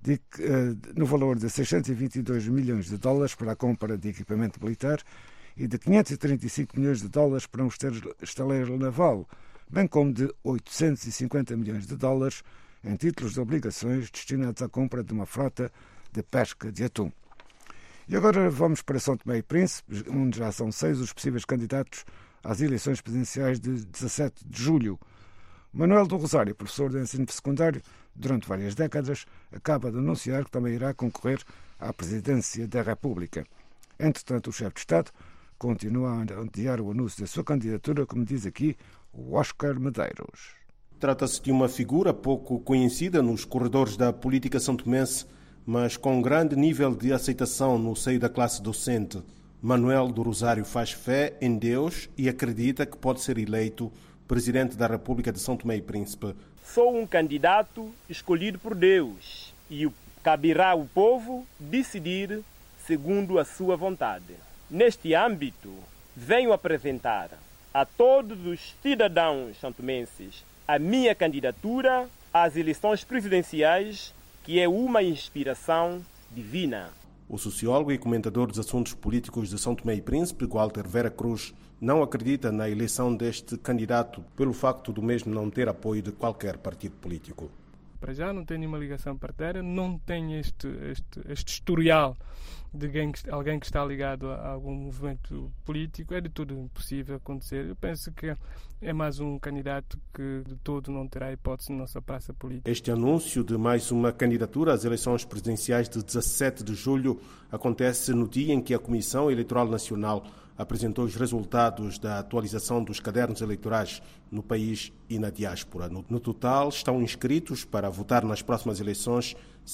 no valor de $622 milhões para a compra de equipamento militar e de $535 milhões para um estaleiro naval, bem como de $850 milhões em títulos de obrigações destinados à compra de uma frota de pesca de atum. E agora vamos para São Tomé e Príncipe, onde já são 6 os possíveis candidatos às eleições presidenciais de 17 de julho. Manuel do Rosário, professor de ensino secundário durante várias décadas, acaba de anunciar que também irá concorrer à presidência da República. Entretanto, o chefe de Estado continua a adiar o anúncio da sua candidatura, como diz aqui o Oscar Medeiros. Trata-se de uma figura pouco conhecida nos corredores da política santomense, mas com grande nível de aceitação no seio da classe docente. Manuel do Rosário faz fé em Deus e acredita que pode ser eleito presidente da República de São Tomé e Príncipe. Sou um candidato escolhido por Deus e cabirá ao povo decidir segundo a sua vontade. Neste âmbito, venho apresentar a todos os cidadãos santomenses a minha candidatura às eleições presidenciais, que é uma inspiração divina. O sociólogo e comentador dos assuntos políticos de São Tomé e Príncipe, Walter Vera Cruz, não acredita na eleição deste candidato pelo facto do mesmo não ter apoio de qualquer partido político. Para já não tem nenhuma ligação partidária, não tem este historial de alguém que está ligado a algum movimento político. É de tudo impossível acontecer. Eu penso que é mais um candidato que de todo não terá hipótese na nossa praça política. Este anúncio de mais uma candidatura às eleições presidenciais de 17 de julho acontece no dia em que a Comissão Eleitoral Nacional apresentou os resultados da atualização dos cadernos eleitorais no país e na diáspora. No total, estão inscritos para votar nas próximas eleições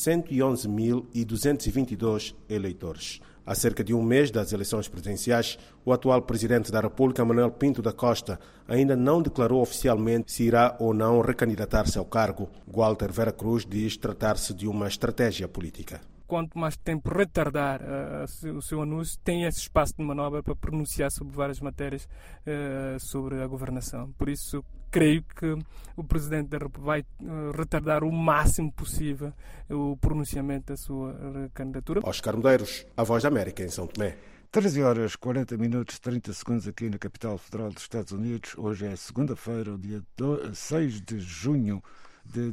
111.222 eleitores. Há cerca de um mês das eleições presidenciais, o atual presidente da República, Manuel Pinto da Costa, ainda não declarou oficialmente se irá ou não recandidatar-se ao cargo. Walter Vera Cruz diz tratar-se de uma estratégia política. Quanto mais tempo retardar o seu anúncio, tem esse espaço de manobra para pronunciar sobre várias matérias sobre a governação. Por isso, creio que o Presidente da República vai retardar o máximo possível o pronunciamento da sua candidatura. Oscar Medeiros, A Voz da América, em São Tomé. 13 horas, 40 minutos, 30 segundos aqui na capital federal dos Estados Unidos. Hoje é segunda-feira, o dia 6 de junho de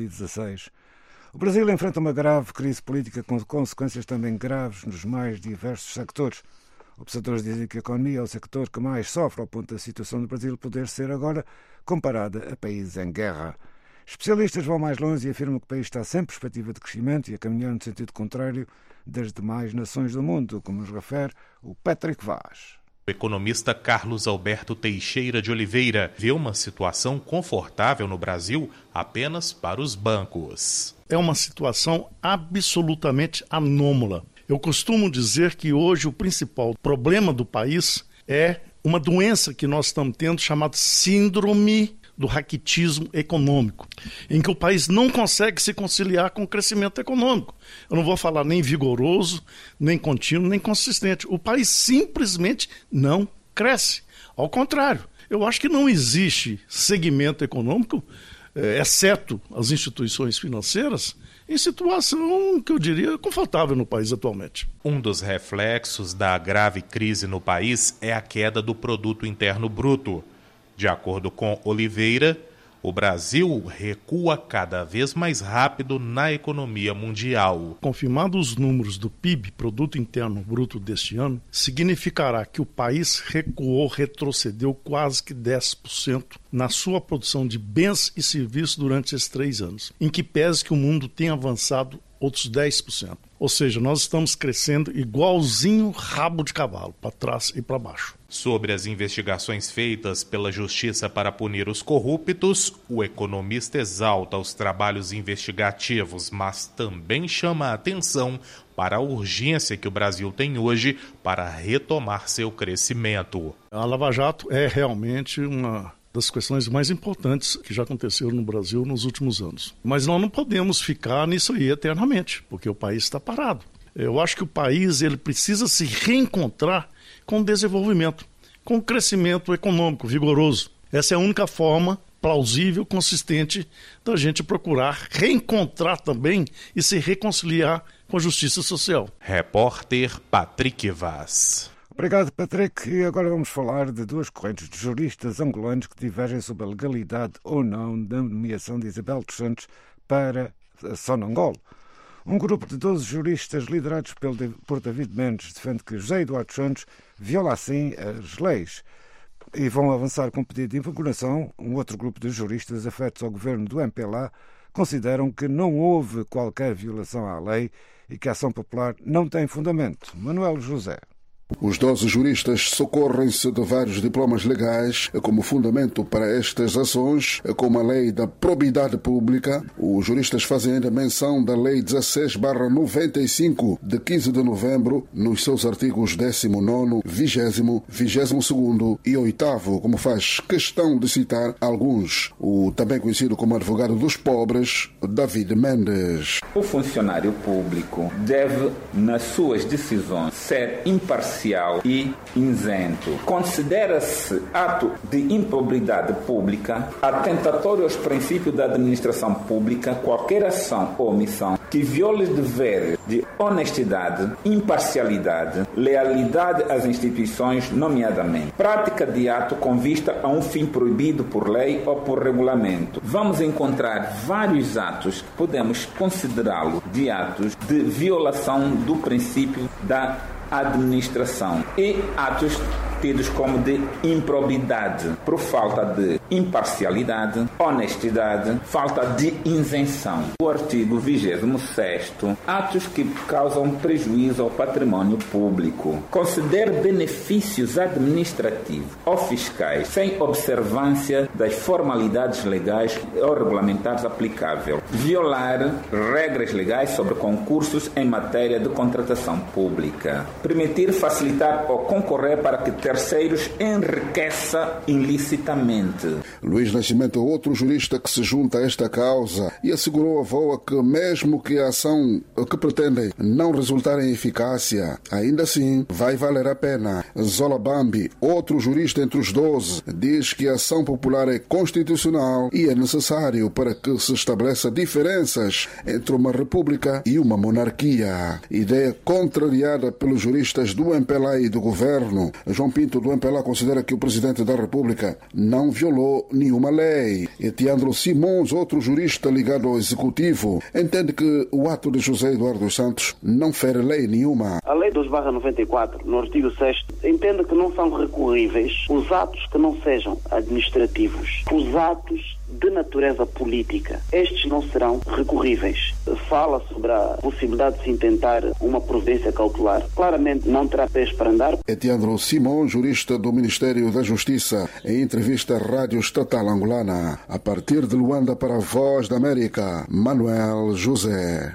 2016. O Brasil enfrenta uma grave crise política com consequências também graves nos mais diversos sectores. Observadores dizem que a economia é o sector que mais sofre, ao ponto da situação do Brasil poder ser agora comparada a países em guerra. Especialistas vão mais longe e afirmam que o país está sem perspectiva de crescimento e a caminhar no sentido contrário das demais nações do mundo, como nos refere o Patrick Vaz. O economista Carlos Alberto Teixeira de Oliveira vê uma situação confortável no Brasil apenas para os bancos. É uma situação absolutamente anômala. Eu costumo dizer que hoje o principal problema do país é uma doença que nós estamos tendo chamada síndrome do raquitismo econômico, em que o país não consegue se conciliar com o crescimento econômico. Eu não vou falar nem vigoroso, nem contínuo, nem consistente. O país simplesmente não cresce. Ao contrário, eu acho que não existe segmento econômico, exceto as instituições financeiras, em situação que eu diria confortável no país atualmente. Um dos reflexos da grave crise no país é a queda do Produto Interno Bruto. De acordo com Oliveira, o Brasil recua cada vez mais rápido na economia mundial. Confirmados os números do PIB, Produto Interno Bruto, deste ano, significará que o país retrocedeu quase que 10% na sua produção de bens e serviços durante esses 3 anos, em que pese que o mundo tenha avançado outros 10%. Ou seja, nós estamos crescendo igualzinho rabo de cavalo, para trás e para baixo. Sobre as investigações feitas pela Justiça para punir os corruptos, o economista exalta os trabalhos investigativos, mas também chama a atenção para a urgência que o Brasil tem hoje para retomar seu crescimento. A Lava Jato é realmente uma das questões mais importantes que já aconteceram no Brasil nos últimos anos. Mas nós não podemos ficar nisso aí eternamente, porque o país está parado. Eu acho que o país ele precisa se reencontrar com o desenvolvimento, com o crescimento econômico vigoroso. Essa é a única forma plausível, consistente da gente procurar reencontrar também e se reconciliar com a justiça social. Repórter Patrick Vaz. Obrigado, Patrick. E agora vamos falar de 2 correntes de juristas angolanos que divergem sobre a legalidade ou não da nomeação de Isabel dos Santos para a Sonangol. Um grupo de 12 juristas liderados por David Mendes defende que José Eduardo Santos viola assim as leis e vão avançar com pedido de impugnação. Um outro grupo de juristas afetos ao governo do MPLA consideram que não houve qualquer violação à lei e que a ação popular não tem fundamento. Manuel José. Os 12 juristas socorrem-se de vários diplomas legais como fundamento para estas ações, como a lei da probidade pública. Os juristas fazem ainda menção da lei 16/95 de 15 de novembro nos seus artigos 19º, 20º, 22º e 8º, como faz questão de citar alguns. O também conhecido como advogado dos pobres, David Mendes. O funcionário público deve, nas suas decisões, ser imparcial imparcial e isento. Considera-se ato de improbidade pública atentatório aos princípios da administração pública qualquer ação ou omissão que viole os deveres de honestidade, imparcialidade, lealidade às instituições, nomeadamente prática de ato com vista a um fim proibido por lei ou por regulamento. Vamos encontrar vários atos que podemos considerá-lo de atos de violação do princípio da administração e atos tidos como de improbidade por falta de imparcialidade, honestidade, falta de isenção. O artigo 26º, atos que causam prejuízo ao património público. Considere benefícios administrativos ou fiscais sem observância das formalidades legais ou regulamentares aplicáveis. Violar regras legais sobre concursos em matéria de contratação pública. Permitir, facilitar ou concorrer para que terceiros enriqueça ilicitamente. Luís Nascimento, outro jurista que se junta a esta causa, e assegurou à VOA que mesmo que a ação que pretendem não resultar em eficácia, ainda assim vai valer a pena. Zola Bambi, outro jurista entre os 12, diz que a ação popular é constitucional e é necessário para que se estabeleça diferenças entre uma república e uma monarquia. Ideia contrariada pelos juristas do MPLA e do governo. João Pinto, do MPLA, considera que o Presidente da República não violou nenhuma lei. E Tiandro Simões, outro jurista ligado ao Executivo, entende que o ato de José Eduardo dos Santos não fere lei nenhuma. A Lei 2/94, no artigo 6º, entende que não são recorríveis os atos que não sejam administrativos. Os atos de natureza política, estes não serão recorríveis. Fala sobre a possibilidade de se intentar uma providência cautelar. Claramente não terá pés para andar. Tiandro Simões, jurista do Ministério da Justiça, em entrevista à Rádio Estatal Angolana. A partir de Luanda para a Voz da América, Manuel José.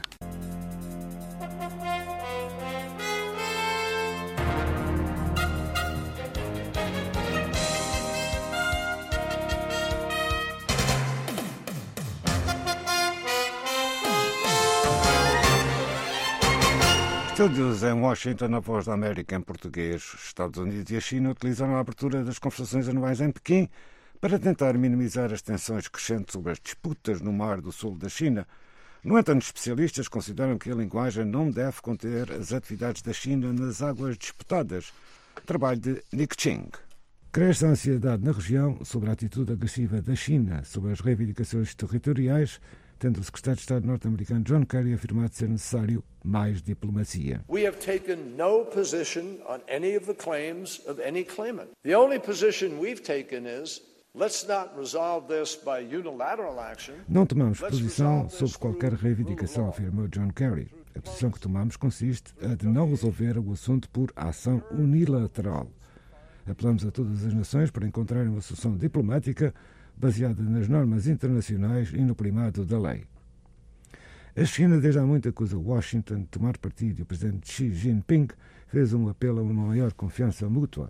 Estúdios em Washington, a Voz da América em português. Os Estados Unidos e a China utilizaram a abertura das conversações anuais em Pequim para tentar minimizar as tensões crescentes sobre as disputas no Mar do Sul da China. No entanto, especialistas consideram que a linguagem não deve conter as atividades da China nas águas disputadas. Trabalho de Nick Ching. Cresce a ansiedade na região sobre a atitude agressiva da China sobre as reivindicações territoriais, tendo o secretário de Estado norte-americano John Kerry afirmado ser necessário mais diplomacia. We have taken no position on any of the claims of any claimant. The only position we've taken is let's not resolve this by unilateral action. Não tomamos posição sobre qualquer reivindicação, afirmou John Kerry. A posição que tomamos consiste a de não resolver o assunto por ação unilateral. Apelamos a todas as nações para encontrarem uma solução diplomática baseada nas normas internacionais e no primado da lei. A China desde há muito acusa Washington de tomar partido e o presidente Xi Jinping fez um apelo a uma maior confiança mútua.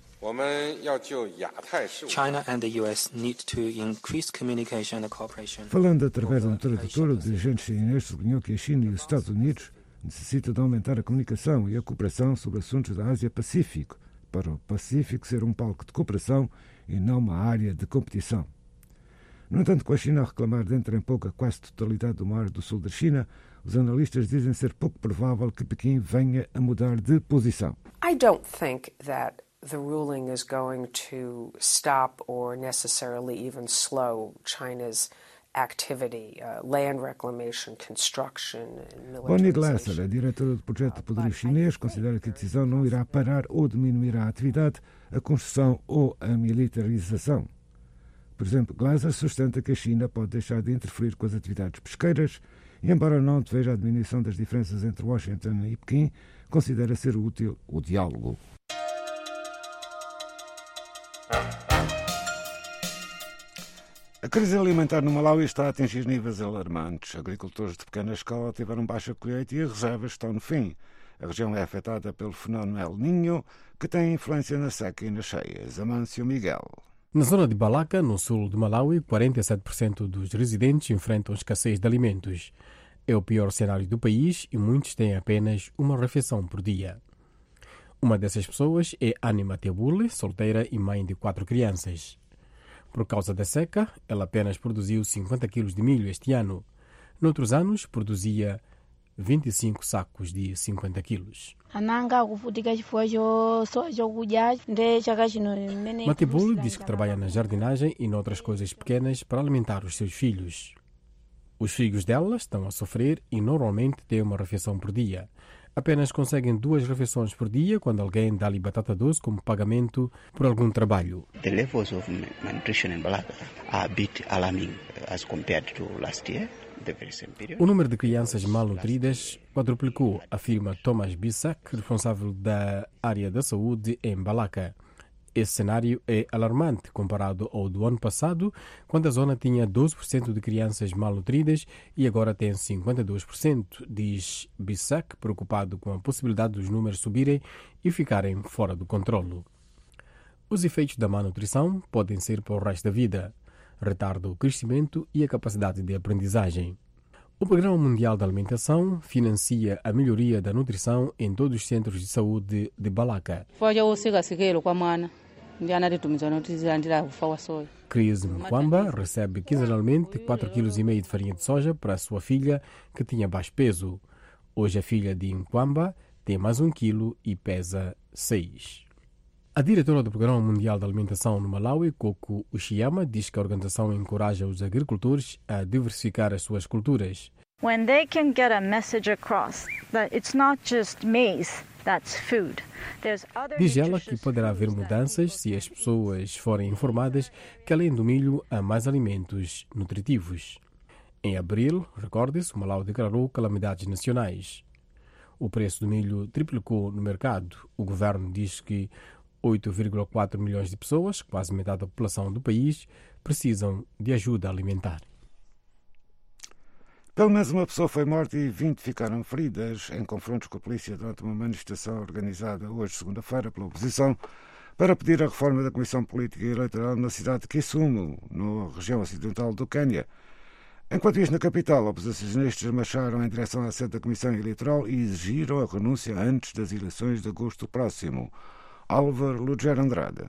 China and the US need to increase communication and cooperation. Falando através de um tradutor, o dirigente chinês sublinhou que a China e os Estados Unidos necessitam de aumentar a comunicação e a cooperação sobre assuntos da Ásia-Pacífico, para o Pacífico ser um palco de cooperação e não uma área de competição. No entanto, com a China a reclamar dentro em pouco a quase totalidade do Mar do Sul da China, os analistas dizem ser pouco provável que Pequim venha a mudar de posição. I don't think that the ruling is going to stop or necessarily even slow China's activity, land reclamation, construction and Bonnie militarization. Glasser, a diretora do projeto de poderio chinês, considera que a decisão não irá parar ou diminuir a atividade, a construção ou a militarização. Por exemplo, Glasser sustenta que a China pode deixar de interferir com as atividades pesqueiras e, embora não veja a diminuição das diferenças entre Washington e Pequim, considera ser útil o diálogo. A crise alimentar no Malawi está a atingir níveis alarmantes. Agricultores de pequena escala tiveram baixa colheita e as reservas estão no fim. A região é afetada pelo fenómeno El Niño, que tem influência na seca e nas cheias. Amâncio Miguel. Na zona de Balaka, no sul de Malawi, 47% dos residentes enfrentam escassez de alimentos. É o pior cenário do país e muitos têm apenas uma refeição por dia. Uma dessas pessoas é Anima Tebule, solteira e mãe de 4 crianças. Por causa da seca, ela apenas produziu 50 quilos de milho este ano. Noutros anos, produzia 25 sacos de 50 quilos. Matebule diz que trabalha na jardinagem e noutras coisas pequenas para alimentar os seus filhos. Os filhos dela estão a sofrer e normalmente têm uma refeição por dia. Apenas conseguem 2 refeições por dia quando alguém dá-lhe batata doce como pagamento por algum trabalho. The levels of malnutrition in Balaka are a bit alarming as compared to last year. O número de crianças malnutridas quadruplicou, afirma Thomas Bissac, responsável da área da saúde em Balaka. Esse cenário é alarmante comparado ao do ano passado, quando a zona tinha 12% de crianças malnutridas e agora tem 52%, diz Bissac, preocupado com a possibilidade dos números subirem e ficarem fora do controlo. Os efeitos da malnutrição podem ser para o resto da vida. Retarda o crescimento e a capacidade de aprendizagem. O Programa Mundial da Alimentação financia a melhoria da nutrição em todos os centros de saúde de Balaka. Cris Mkwamba recebe quinzenalmente 4,5 kg de farinha de soja para a sua filha, que tinha baixo peso. Hoje a filha de Mkwamba tem mais 1 quilo e pesa 6. A diretora do Programa Mundial da Alimentação no Malawi, Koko Uchiyama, diz que a organização encoraja os agricultores a diversificar as suas culturas. When they can get a message across that it's not just maize that's food. Diz ela que poderá haver mudanças se as pessoas forem informadas que além do milho há mais alimentos nutritivos. Em abril, recorde-se, o Malawi declarou calamidades nacionais. O preço do milho triplicou no mercado. O governo diz que 8,4 milhões de pessoas, quase metade da população do país, precisam de ajuda alimentar. Pelo menos uma pessoa foi morta e 20 ficaram feridas em confrontos com a polícia durante uma manifestação organizada hoje, segunda-feira, pela oposição, para pedir a reforma da Comissão Política e Eleitoral na cidade de Kisumu, na região ocidental do Quênia. Enquanto isto, na capital, oposicionistas marcharam em direção à sede da Comissão Eleitoral e exigiram a renúncia antes das eleições de agosto próximo. Álvaro Lugero Andrade.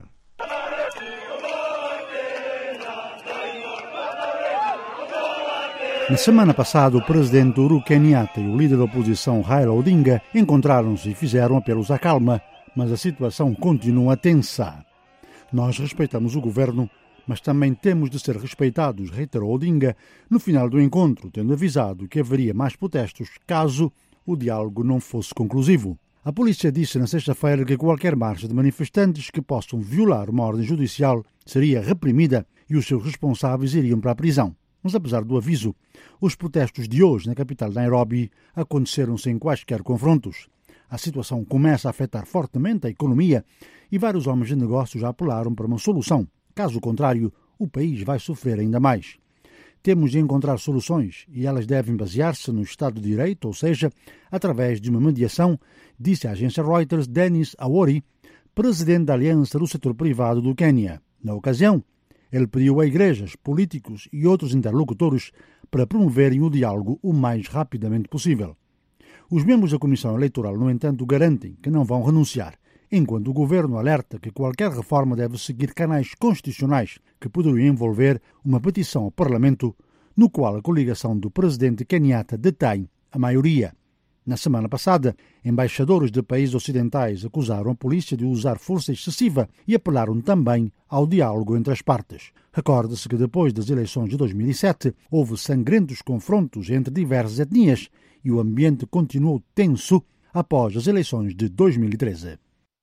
Na semana passada, o presidente Uhuru Kenyatta e o líder da oposição Raila Odinga encontraram-se e fizeram apelos à calma, mas a situação continua tensa. Nós respeitamos o governo, mas também temos de ser respeitados, reiterou Odinga no final do encontro, tendo avisado que haveria mais protestos caso o diálogo não fosse conclusivo. A polícia disse na sexta-feira que qualquer marcha de manifestantes que possam violar uma ordem judicial seria reprimida e os seus responsáveis iriam para a prisão. Mas apesar do aviso, os protestos de hoje na capital Nairobi aconteceram sem quaisquer confrontos. A situação começa a afetar fortemente a economia e vários homens de negócios já apelaram para uma solução. Caso contrário, o país vai sofrer ainda mais. Temos de encontrar soluções e elas devem basear-se no Estado de Direito, ou seja, através de uma mediação, disse a agência Reuters Dennis Awori, presidente da Aliança do Setor Privado do Quênia. Na ocasião, ele pediu a igrejas, políticos e outros interlocutores para promoverem o diálogo o mais rapidamente possível. Os membros da Comissão Eleitoral, no entanto, garantem que não vão renunciar, enquanto o governo alerta que qualquer reforma deve seguir canais constitucionais que poderiam envolver uma petição ao Parlamento, no qual a coligação do presidente Kenyatta detém a maioria. Na semana passada, embaixadores de países ocidentais acusaram a polícia de usar força excessiva e apelaram também ao diálogo entre as partes. Recorda-se que depois das eleições de 2007 houve sangrentos confrontos entre diversas etnias e o ambiente continuou tenso após as eleições de 2013.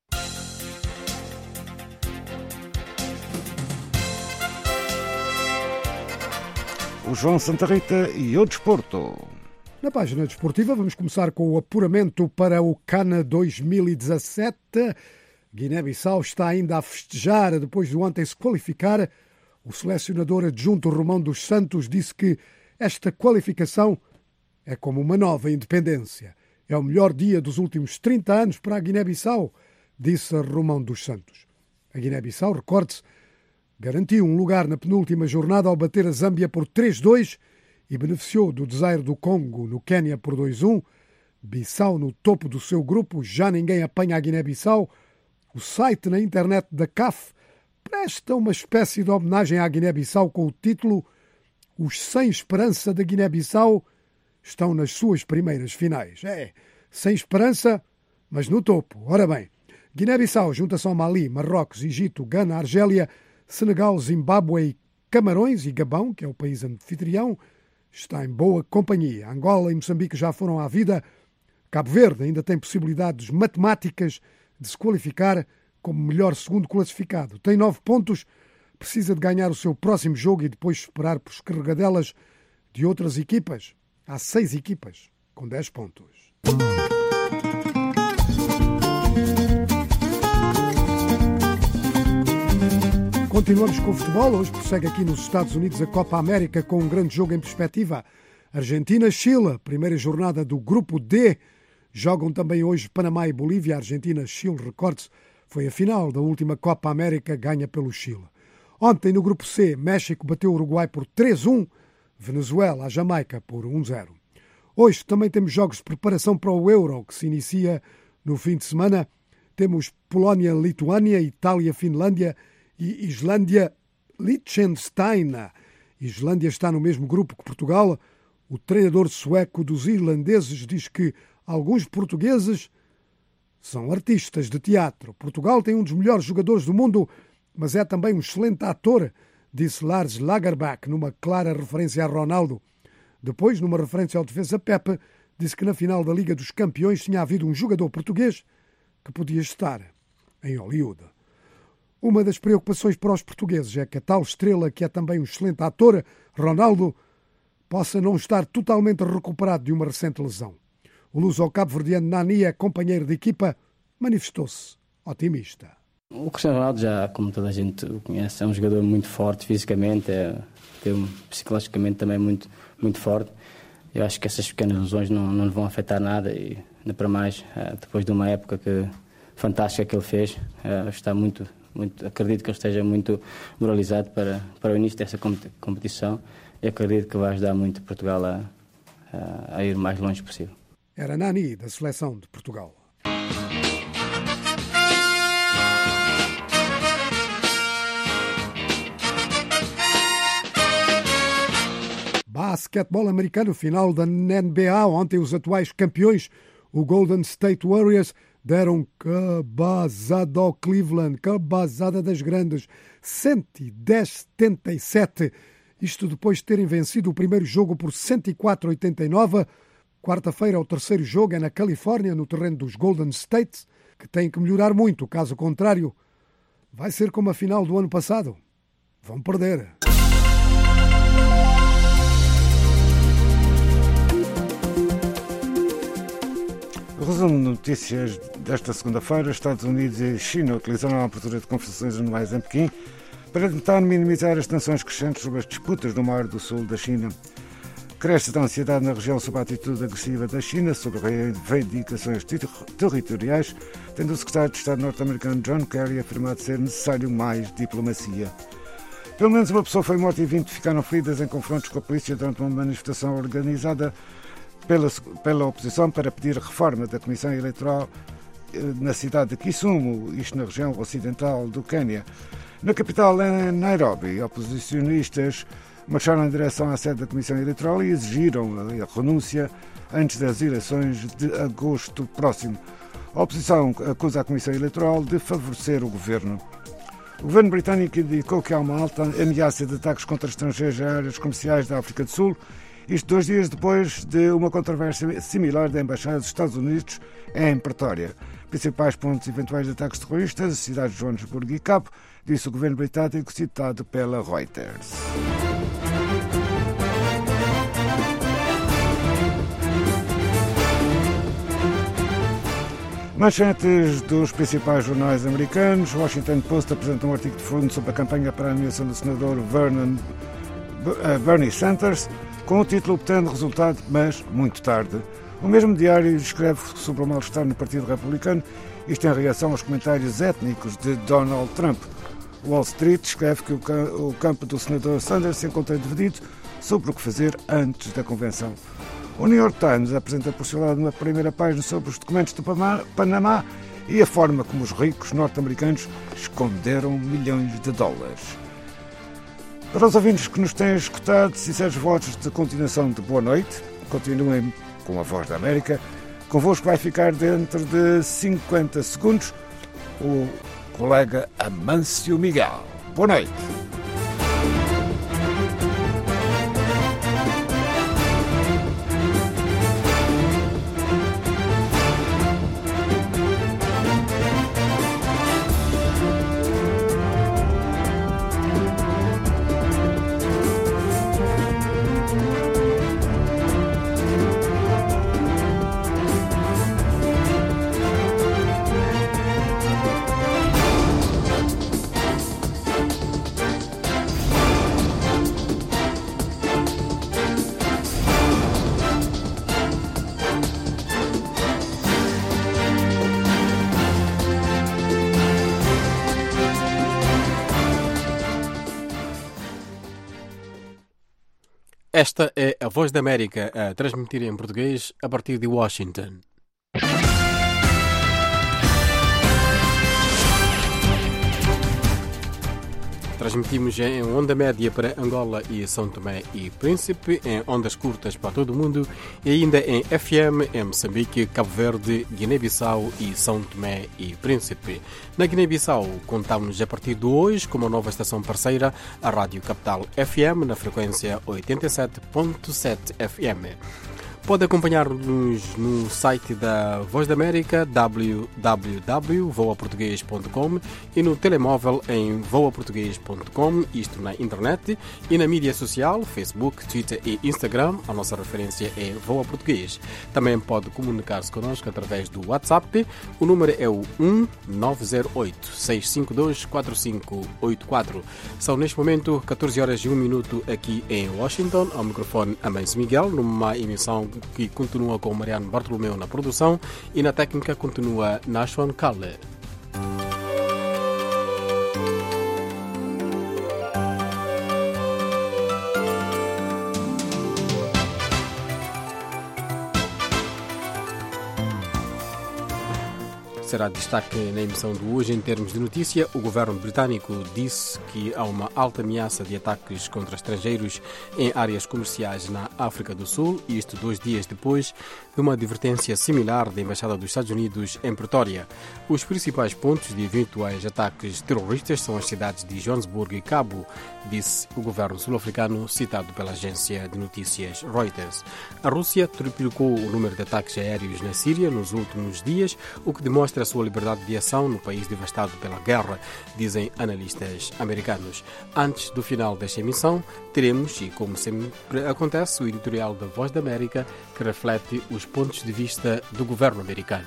O João Santa Rita e o desporto. Na página desportiva vamos começar com o apuramento para o CAN 2017. Guiné-Bissau está ainda a festejar depois de ontem se qualificar. O selecionador adjunto Romão dos Santos disse que esta qualificação é como uma nova independência. É o melhor dia dos últimos 30 anos para a Guiné-Bissau, disse Romão dos Santos. A Guiné-Bissau, recorde-se, garantiu um lugar na penúltima jornada ao bater a Zâmbia por 3-2 e beneficiou do desaire do Congo no Quênia por 2-1. Bissau no topo do seu grupo, já ninguém apanha a Guiné-Bissau. O site na internet da CAF presta uma espécie de homenagem à Guiné-Bissau com o título Os Sem Esperança da Guiné-Bissau estão nas suas primeiras finais. Sem esperança, mas no topo. Ora bem, Guiné-Bissau junta-se ao Mali, Marrocos, Egito, Gana, Argélia, Senegal, Zimbábue, Camarões e Gabão, que é o país anfitrião, está em boa companhia. Angola e Moçambique já foram à vida. Cabo Verde ainda tem possibilidades matemáticas de se qualificar como melhor segundo classificado. Tem 9 pontos, precisa de ganhar o seu próximo jogo e depois esperar por escarregadelas de outras equipas. Há 6 equipas com 10 pontos. Continuamos com o futebol. Hoje prossegue aqui nos Estados Unidos a Copa América com um grande jogo em perspectiva. Argentina-Chile, primeira jornada do Grupo D. Jogam também hoje Panamá e Bolívia. Argentina-Chile, recorde-se, foi a final da última Copa América ganha pelo Chile. Ontem, no Grupo C, México bateu o Uruguai por 3-1, Venezuela a Jamaica por 1-0. Hoje também temos jogos de preparação para o Euro, que se inicia no fim de semana. Temos Polónia-Lituânia, Itália-Finlândia e Islândia-Liechtenstein. Islândia está no mesmo grupo que Portugal. O treinador sueco dos irlandeses diz que alguns portugueses são artistas de teatro. Portugal tem um dos melhores jogadores do mundo, mas é também um excelente ator, disse Lars Lagerbäck, numa clara referência a Ronaldo. Depois, numa referência ao defesa Pepe, disse que na final da Liga dos Campeões tinha havido um jogador português que podia estar em Hollywood. Uma das preocupações para os portugueses é que a tal estrela, que é também um excelente ator, Ronaldo, possa não estar totalmente recuperado de uma recente lesão. O luso-cabo-verdiano Nani, companheiro de equipa, manifestou-se otimista. O Cristiano Ronaldo, já como toda a gente o conhece, é um jogador muito forte fisicamente, psicologicamente também muito forte. Eu acho que essas pequenas lesões não lhe vão afetar nada e, ainda para mais, depois de uma época fantástica que ele fez, está acredito que ele esteja muito moralizado para o início dessa competição e acredito que vai ajudar muito Portugal a ir o mais longe possível. Era Nani, da seleção de Portugal. Basquetebol americano, final da NBA. Ontem os atuais campeões, o Golden State Warriors, deram cabazada ao Cleveland, cabazada das grandes, 110-77. Isto depois de terem vencido o primeiro jogo por 104-89. Quarta-feira, o terceiro jogo é na Califórnia, no terreno dos Golden State, que têm que melhorar muito. Caso contrário, vai ser como a final do ano passado. Vão perder. Resumo de notícias desta segunda-feira. Estados Unidos e China utilizaram a abertura de conversações anuais em Pequim para tentar minimizar as tensões crescentes sobre as disputas no Mar do Sul da China. Cresce a ansiedade na região sobre a atitude agressiva da China sobre reivindicações territoriais, tendo o secretário de Estado norte-americano John Kerry afirmado ser necessário mais diplomacia. Pelo menos uma pessoa foi morta e 20 ficaram feridas em confrontos com a polícia durante uma manifestação organizada pela oposição para pedir reforma da Comissão Eleitoral na cidade de Kisumu, isto na região ocidental do Quênia. Na capital, em Nairobi, oposicionistas marcharam em direção à sede da Comissão Eleitoral e exigiram a renúncia antes das eleições de agosto próximo. A oposição acusa a Comissão Eleitoral de favorecer o governo. O governo britânico indicou que há uma alta ameaça de ataques contra estrangeiros em áreas comerciais da África do Sul, isto 2 dias depois de uma controvérsia similar da Embaixada dos Estados Unidos em Pretória. Principais pontos eventuais de ataques terroristas, as cidades de Joanesburgo e Cabo, disse o governo britânico, citado pela Reuters. Manchetes dos principais jornais americanos. O Washington Post apresenta um artigo de fundo sobre a campanha para a nomeação do senador Bernie Sanders, com o título "Obtendo resultado, mas muito tarde". O mesmo diário escreve sobre o mal-estar no Partido Republicano, isto em reação aos comentários étnicos de Donald Trump. Wall Street escreve que o campo do senador Sanders se encontra dividido sobre o que fazer antes da convenção. O New York Times apresenta por seu lado uma primeira página sobre os documentos do Panamá e a forma como os ricos norte-americanos esconderam milhões de dólares. Para os ouvintes que nos têm escutado, sinceros votos de continuação de boa noite. Continuem com a Voz da América. Convosco vai ficar dentro de 50 segundos o colega Amâncio Miguel. Boa noite. Esta é a Voz da América a transmitir em português a partir de Washington. Transmitimos em onda média para Angola e São Tomé e Príncipe, em ondas curtas para todo o mundo e ainda em FM em Moçambique, Cabo Verde, Guiné-Bissau e São Tomé e Príncipe. Na Guiné-Bissau contamos a partir de hoje com uma nova estação parceira, a Rádio Capital FM, na frequência 87.7 FM. Pode acompanhar-nos no site da Voz da América, www.voaportugues.com, e no telemóvel em voaportugues.com, isto na internet, e na mídia social, Facebook, Twitter e Instagram. A nossa referência é Voa Português. Também pode comunicar-se connosco através do WhatsApp. O número é o 1908-652-4584. São neste momento 14 horas e 1 minuto aqui em Washington. Ao microfone Amâncio Miguel, numa emissão que continua com Mariano Bartolomeu na produção, e na técnica continua Nashwan Kalle. Será destaque na emissão de hoje. Em termos de notícia, o governo britânico disse que há uma alta ameaça de ataques contra estrangeiros em áreas comerciais na África do Sul, isto 2 dias depois de uma advertência similar da Embaixada dos Estados Unidos em Pretória. Os principais pontos de eventuais ataques terroristas são as cidades de Joanesburgo e Cabo, disse o governo sul-africano, citado pela agência de notícias Reuters. A Rússia triplicou o número de ataques aéreos na Síria nos últimos dias, o que demonstra a sua liberdade de ação no país devastado pela guerra, dizem analistas americanos. Antes do final desta emissão, teremos, e como sempre acontece, o editorial da Voz da América, que reflete os pontos de vista do governo americano.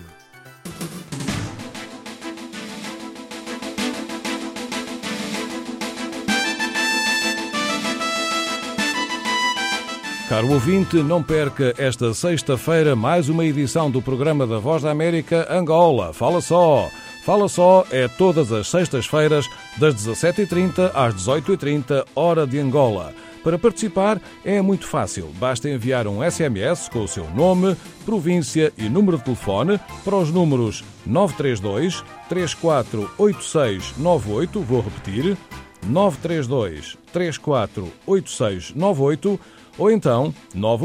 Caro ouvinte, não perca esta sexta-feira mais uma edição do programa da Voz da América Angola. Fala só! Fala só é todas as sextas-feiras, das 17h30 às 18h30, hora de Angola. Para participar é muito fácil. Basta enviar um SMS com o seu nome, província e número de telefone para os números 932 348698, vou repetir, 932 348698, ou então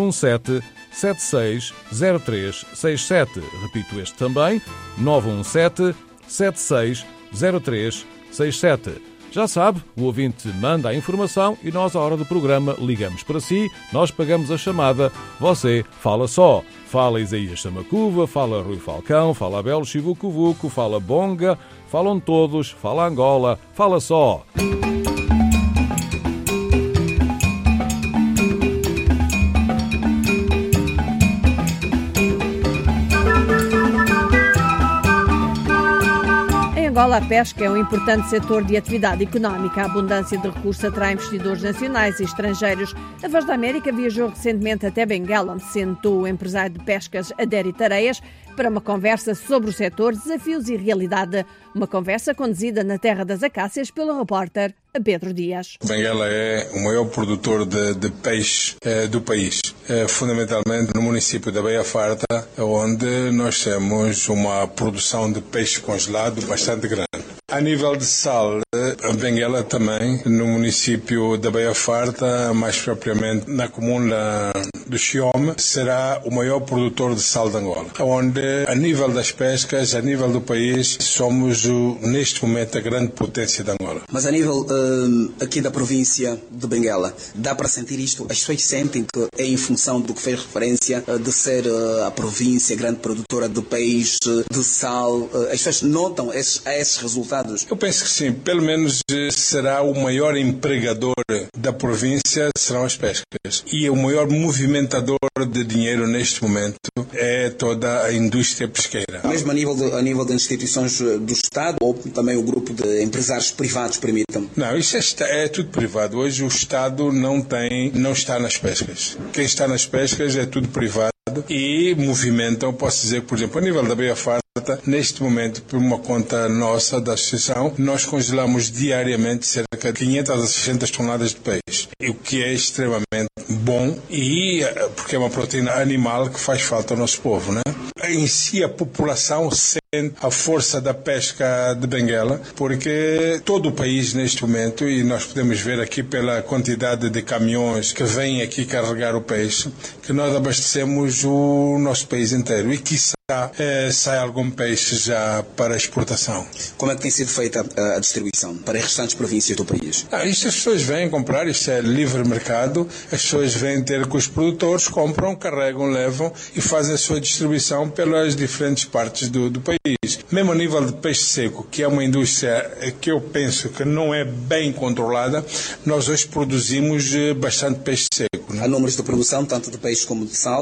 917-760367. Repito este também, 917-760367. Já sabe, o ouvinte manda a informação e nós, à hora do programa, ligamos para si, nós pagamos a chamada, você fala só. Fala Isaías Samacuva, fala Rui Falcão, fala Abel Chivucuvuco, fala Bonga, falam todos, fala Angola, fala só. Angola, a pesca é um importante setor de atividade económica. A abundância de recursos atrai investidores nacionais e estrangeiros. A Voz da América viajou recentemente até Benguela, onde sentou o empresário de pescas Adério Tareias para uma conversa sobre o setor, desafios e realidade. Uma conversa conduzida na Terra das Acácias pelo repórter Pedro Dias. Benguela é o maior produtor de peixe do país, fundamentalmente no município da Baía Farta, onde nós temos uma produção de peixe congelado bastante grande. A nível de sal, a Benguela também, no município da Baía Farta, mais propriamente na comuna do Chiome, será o maior produtor de sal de Angola, onde a nível das pescas, a nível do país, somos neste momento a grande potência de Angola. Mas a nível aqui da província de Benguela, dá para sentir isto? As pessoas sentem que é em função do que fez referência de ser a província grande produtora de peixe, de sal, as pessoas notam esses resultados? Eu penso que sim, pelo menos será o maior empregador da província, serão as pescas. E o maior movimentador de dinheiro neste momento é toda a indústria pesqueira. Mesmo a nível das instituições do Estado ou também o grupo de empresários privados permitam? Não, isso é tudo privado. Hoje o Estado não está nas pescas. Quem está nas pescas é tudo privado e movimentam, posso dizer, por exemplo, a nível da Baía Farta, neste momento, por uma conta nossa da associação, nós congelamos diariamente cerca de 500 a 600 toneladas de peixe, o que é extremamente bom e porque é uma proteína animal que faz falta ao nosso povo, né? Em si a população sente a força da pesca de Benguela, porque todo o país neste momento, e nós podemos ver aqui pela quantidade de caminhões que vêm aqui carregar o peixe, que nós abastecemos o nosso país inteiro e quiçá sai algum peixe já para exportação. Como é que tem sido feita a distribuição para as restantes províncias do país? Isto as pessoas vêm comprar, isto é livre mercado, as pessoas vêm ter com os produtores, compram, carregam, levam e fazem a sua distribuição pelas diferentes partes do país. Mesmo a nível de peixe seco, que é uma indústria que eu penso que não é bem controlada, nós hoje produzimos bastante peixe seco. Há números de produção, tanto de peixe como de sal?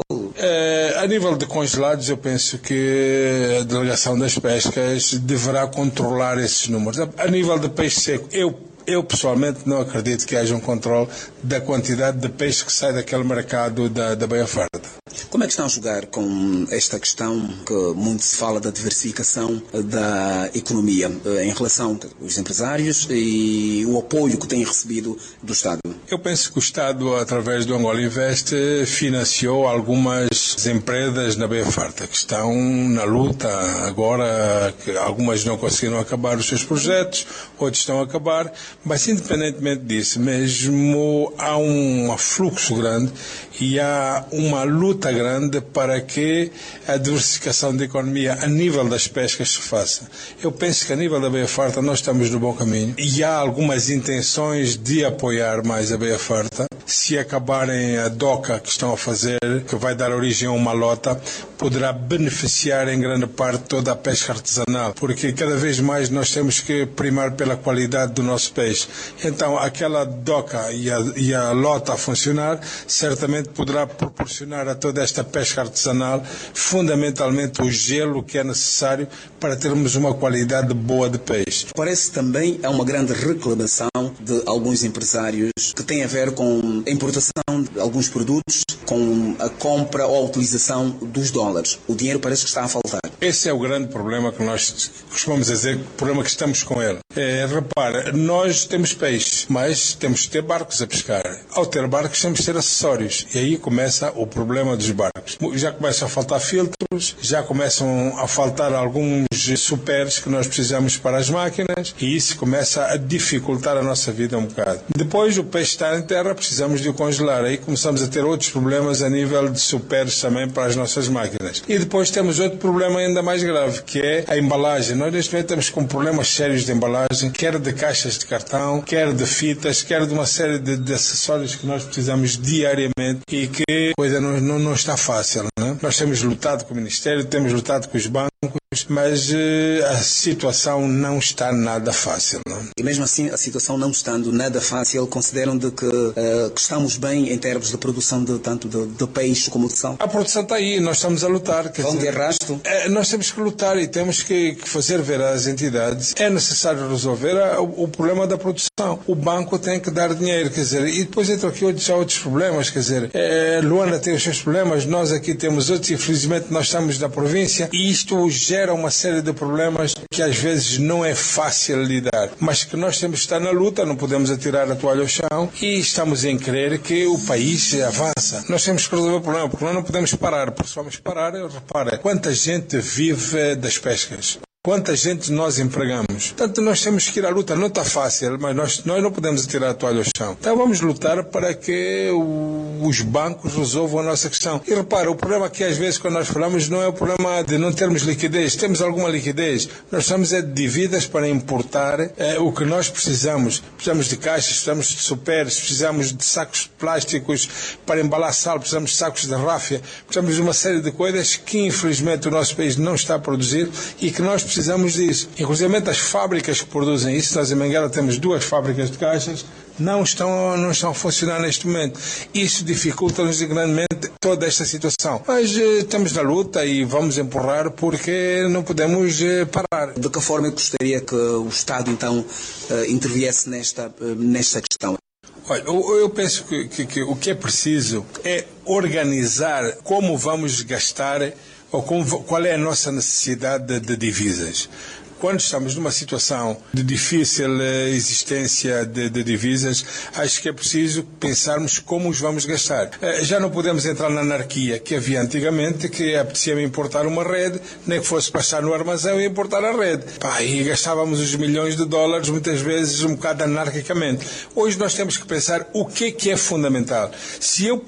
A nível de congelados, eu penso que a Delegação das Pescas deverá controlar esses números. A nível de peixe seco, eu pessoalmente não acredito que haja um controle da quantidade de peixe que sai daquele mercado da Baía Farta. Como é que estão a jogar com esta questão que muito se fala da diversificação da economia em relação aos empresários e o apoio que têm recebido do Estado? Eu penso que o Estado, através do Angola Invest, financiou algumas empresas na Baía Farta que estão na luta agora, que algumas não conseguiram acabar os seus projetos, outros estão a acabar, mas independentemente disso, mesmo há um fluxo grande e há uma luta grande para que a diversificação da economia a nível das pescas se faça. Eu penso que a nível da Baía Farta nós estamos no bom caminho e há algumas intenções de apoiar mais a Baía Farta. Se acabarem a DOCA que estão a fazer, que vai dar origem a uma lota, poderá beneficiar em grande parte toda a pesca artesanal, porque cada vez mais nós temos que primar pela qualidade do nosso peixe. Então aquela DOCA e a lota a funcionar certamente poderá proporcionar a toda esta pesca artesanal fundamentalmente o gelo que é necessário para termos uma qualidade boa de peixe. Parece também é uma grande reclamação de alguns empresários que tem a ver com a importação de alguns produtos, com a compra ou a utilização dos dólares. O dinheiro parece que está a faltar. Esse é o grande problema que nós costumamos dizer, o problema que estamos com ele. Repara, nós temos peixe, mas temos que ter barcos a pescar. Ao ter barcos temos que ter acessórios e aí começa o problema dos barcos. Já começam a faltar filtros, já começam a faltar alguns superes que nós precisamos para as máquinas e isso começa a dificultar a nossa vida um bocado. Depois o peixe está em terra, precisamos de o congelar. Aí começamos a ter outros problemas a nível de superes também para as nossas máquinas. E depois temos outro problema ainda mais grave, que é a embalagem. Nós neste momento estamos com problemas sérios de embalagem, quer de caixas de cartão, quer de fitas, quer de uma série de acessórios que nós precisamos diariamente e que a coisa não está fácil, né? Nós temos lutado com o Ministério, temos lutado com os bancos, mas a situação não está nada fácil, não? E mesmo assim, a situação não estando nada fácil, consideram de que que estamos bem em termos de produção tanto de peixe como de sal? A produção está aí, nós estamos a lutar. Vão de arrasto? Nós temos que lutar e temos que fazer ver às entidades. É necessário resolver o problema da produção. O banco tem que dar dinheiro, quer dizer, e depois entram aqui outros problemas, quer dizer, Luanda tem os seus problemas, nós aqui temos outros, infelizmente nós estamos na província e isto gera uma série de problemas que às vezes não é fácil lidar, mas que nós temos que estar na luta, não podemos atirar a toalha ao chão e estamos em crer que o país avança. Nós temos que resolver o problema, porque nós não podemos parar, porque se vamos parar, repara, quanta gente vive das pescas. Quanta gente nós empregamos. Portanto, nós temos que ir à luta. Não está fácil, mas nós não podemos tirar a toalha ao chão. Então vamos lutar para que os bancos resolvam a nossa questão. E repara, o problema aqui às vezes quando nós falamos não é o problema de não termos liquidez. Temos alguma liquidez. Nós precisamos de dívidas para importar o que nós precisamos. Precisamos de caixas, precisamos de superes, precisamos de sacos plásticos para embalar sal, precisamos de sacos de ráfia, precisamos de uma série de coisas que infelizmente o nosso país não está a produzir e que nós precisamos disso. Inclusive as fábricas que produzem isso, nós em Benguela temos 2 fábricas de caixas, não estão a funcionar neste momento. Isso dificulta-nos grandemente toda esta situação. Mas estamos na luta e vamos empurrar porque não podemos parar. De que forma gostaria que o Estado então interviesse nesta questão? Olha, eu penso que o que é preciso é organizar como vamos gastar ou qual é a nossa necessidade de divisas. Quando estamos numa situação de difícil existência de divisas, acho que é preciso pensarmos como os vamos gastar. Já não podemos entrar na anarquia que havia antigamente, que apetecia importar uma rede, nem que fosse passar no armazém e importar a rede. E gastávamos os milhões de dólares, muitas vezes um bocado anarquicamente. Hoje nós temos que pensar o que é fundamental. Se eu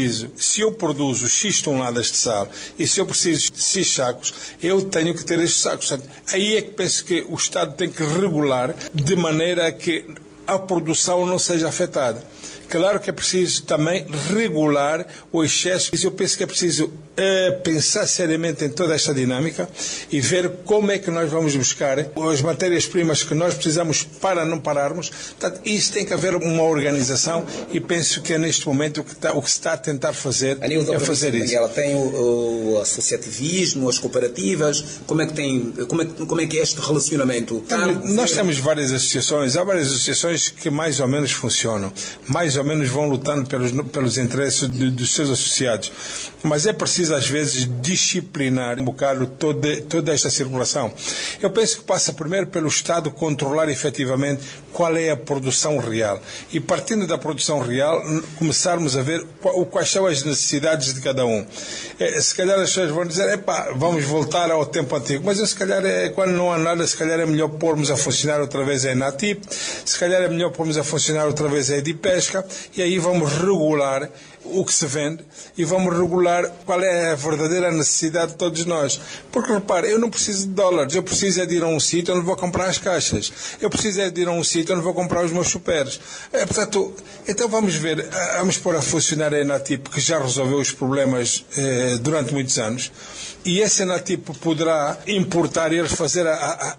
produzo X toneladas de sal e se eu preciso de X sacos, eu tenho que ter estes sacos. Aí é que penso que o Estado tem que regular de maneira que a produção não seja afetada. Claro que é preciso também regular o excesso. Eu penso que é preciso pensar seriamente em toda esta dinâmica e ver como é que nós vamos buscar as matérias-primas que nós precisamos para não pararmos. Portanto, isso tem que haver uma organização e penso que é neste momento o que se está a tentar fazer é fazer isso. Ela tem o associativismo, as cooperativas, como é que é este relacionamento? Nós temos várias associações, há várias associações que mais ou menos funcionam, mais ou menos vão lutando pelos interesses dos seus associados. Mas é preciso, às vezes, disciplinar um bocado toda esta circulação. Eu penso que passa primeiro pelo Estado controlar efetivamente qual é a produção real. E partindo da produção real, começarmos a ver quais são as necessidades de cada um. Se calhar as pessoas vão dizer, vamos voltar ao tempo antigo. Mas se calhar, quando não há nada, se calhar é melhor pormos a funcionar outra vez a Enatip, se calhar é melhor pormos a funcionar outra vez a Edipesca, e aí vamos regular o que se vende e vamos regular qual é a verdadeira necessidade de todos nós. Porque, repare, eu não preciso de dólares, eu preciso de ir a um sítio onde vou comprar as caixas, eu preciso de ir a um sítio onde vou comprar os meus superes. Portanto, então vamos ver, vamos pôr a funcionar a Enatip, que já resolveu os problemas durante muitos anos, e esse Enatip poderá importar e fazer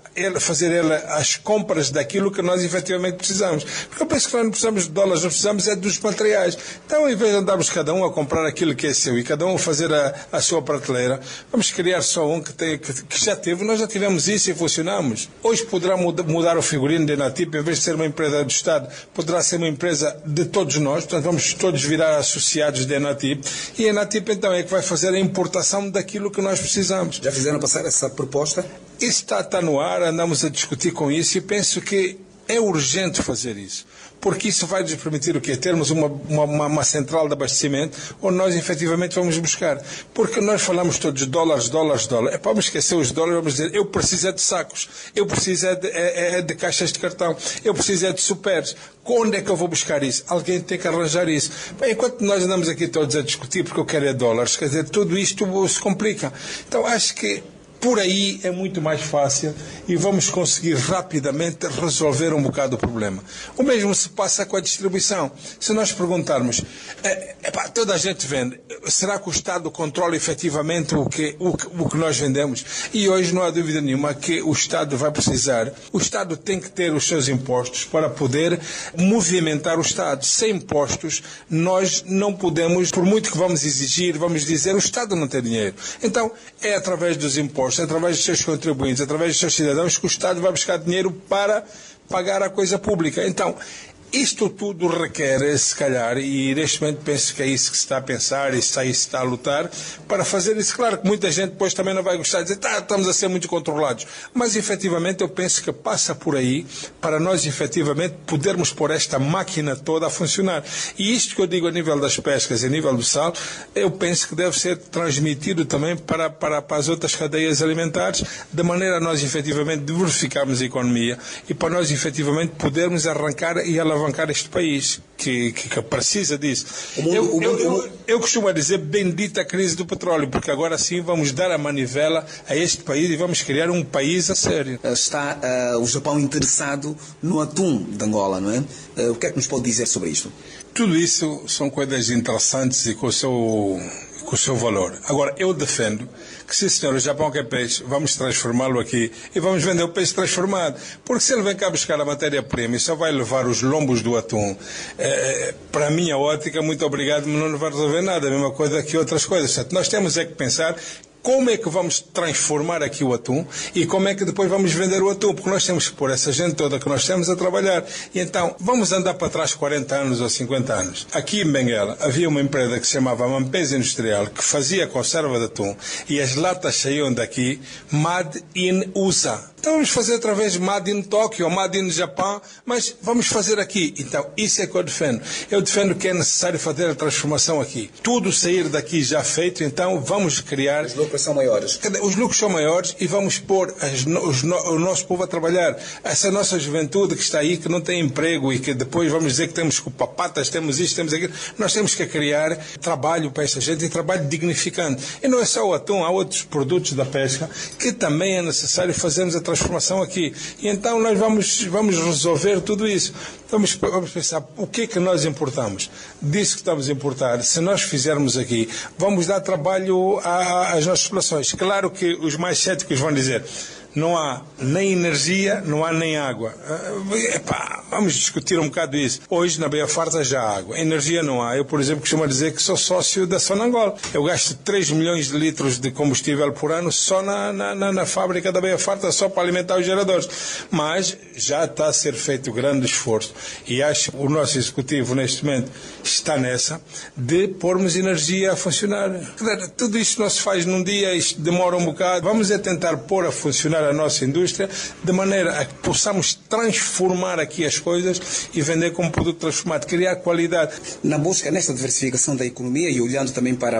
as compras daquilo que nós efetivamente precisamos. Porque eu penso que nós não precisamos de dólares, nós precisamos dos materiais. Então, ao invés de andarmos cada um a comprar aquilo que é seu e cada um a fazer a sua prateleira, vamos criar só um que já teve. Nós já tivemos isso e funcionamos. Hoje poderá mudar o figurino da Enatip, em vez de ser uma empresa do Estado, poderá ser uma empresa de todos nós, portanto vamos todos virar associados da Enatip, e a Enatip então é que vai fazer a importação daquilo que nós precisamos. Já fizeram passar essa proposta? Isso está no ar, andamos a discutir com isso e penso que é urgente fazer isso, porque isso vai nos permitir o quê? Termos uma central de abastecimento onde nós efetivamente vamos buscar. Porque nós falamos todos de dólares. Vamos esquecer os dólares, vamos dizer, eu preciso de sacos, eu preciso de caixas de cartão, eu preciso de superes. Onde é que eu vou buscar isso? Alguém tem que arranjar isso. Bem, enquanto nós andamos aqui todos a discutir porque eu quero dólares, quer dizer, tudo isto se complica. Então acho que por aí é muito mais fácil e vamos conseguir rapidamente resolver um bocado o problema. O mesmo se passa com a distribuição. Se nós perguntarmos, toda a gente vende, será que o Estado controla efetivamente o que nós vendemos? E hoje não há dúvida nenhuma que o Estado vai precisar. O Estado tem que ter os seus impostos para poder movimentar o Estado. Sem impostos, nós não podemos, por muito que vamos exigir, vamos dizer, o Estado não tem dinheiro. Então, é através dos impostos, através dos seus contribuintes, através dos seus cidadãos que o Estado vai buscar dinheiro para pagar a coisa pública. Então, isto tudo requer, se calhar, e neste momento penso que é isso que se está a pensar e se está a lutar, para fazer isso. Claro que muita gente depois também não vai gostar de dizer, estamos a ser muito controlados. Mas, efetivamente, eu penso que passa por aí para nós, efetivamente, podermos pôr esta máquina toda a funcionar. E isto que eu digo a nível das pescas e a nível do sal, eu penso que deve ser transmitido também para as outras cadeias alimentares, de maneira a nós, efetivamente, diversificarmos a economia e para nós, efetivamente, podermos arrancar e alavancar este país que precisa disso. Eu costumo dizer bendita crise do petróleo, porque agora sim vamos dar a manivela a este país e vamos criar um país a sério. Está o Japão interessado no atum de Angola, não é? O que é que nos pode dizer sobre isto? Tudo isso são coisas interessantes e com o seu valor. Agora, eu defendo que, sim senhor, o Japão quer peixe, vamos transformá-lo aqui e vamos vender o peixe transformado. Porque se ele vem cá buscar a matéria-prima e só vai levar os lombos do atum, para a minha ótica, muito obrigado, mas não vai resolver nada. A mesma coisa que outras coisas. Portanto, nós temos que pensar como é que vamos transformar aqui o atum e como é que depois vamos vender o atum, porque nós temos que pôr essa gente toda que nós temos a trabalhar. E então, vamos andar para trás 40 anos ou 50 anos. Aqui em Benguela havia uma empresa que se chamava Mampesa Industrial, que fazia conserva de atum e as latas saíam daqui Made in USA. Então vamos fazer através de Made in Tóquio ou Made in Japão, mas vamos fazer aqui. Então, isso é que eu defendo. Eu defendo que é necessário fazer a transformação aqui. Tudo sair daqui já feito, então vamos criar... Os lucros são maiores. Os lucros são maiores e vamos pôr o nosso povo a trabalhar. Essa nossa juventude que está aí, que não tem emprego e que depois vamos dizer que temos papatas, temos isto, temos aquilo. Nós temos que criar trabalho para essa gente e trabalho dignificante. E não é só o atum, há outros produtos da pesca que também é necessário fazermos a transformação aqui. E então nós vamos resolver tudo isso. Vamos pensar o que é que nós importamos. Disso que estamos a importar, se nós fizermos aqui, vamos dar trabalho às nossas populações. Claro que os mais céticos vão dizer não há nem energia, não há nem água. Vamos discutir um bocado isso. Hoje, na Baía Farta, já há água. Energia não há. Eu, por exemplo, costumo dizer que sou sócio da Sonangol. Eu gasto 3 milhões de litros de combustível por ano só na fábrica da Baía Farta, só para alimentar os geradores. Mas já está a ser feito grande esforço. E acho que o nosso executivo, neste momento, está nessa de pormos energia a funcionar. Tudo isto não se faz num dia, isto demora um bocado. Vamos tentar pôr a funcionar a nossa indústria de maneira a que possamos transformar aqui as coisas e vender como produto transformado, criar qualidade. Na busca, nesta diversificação da economia e olhando também para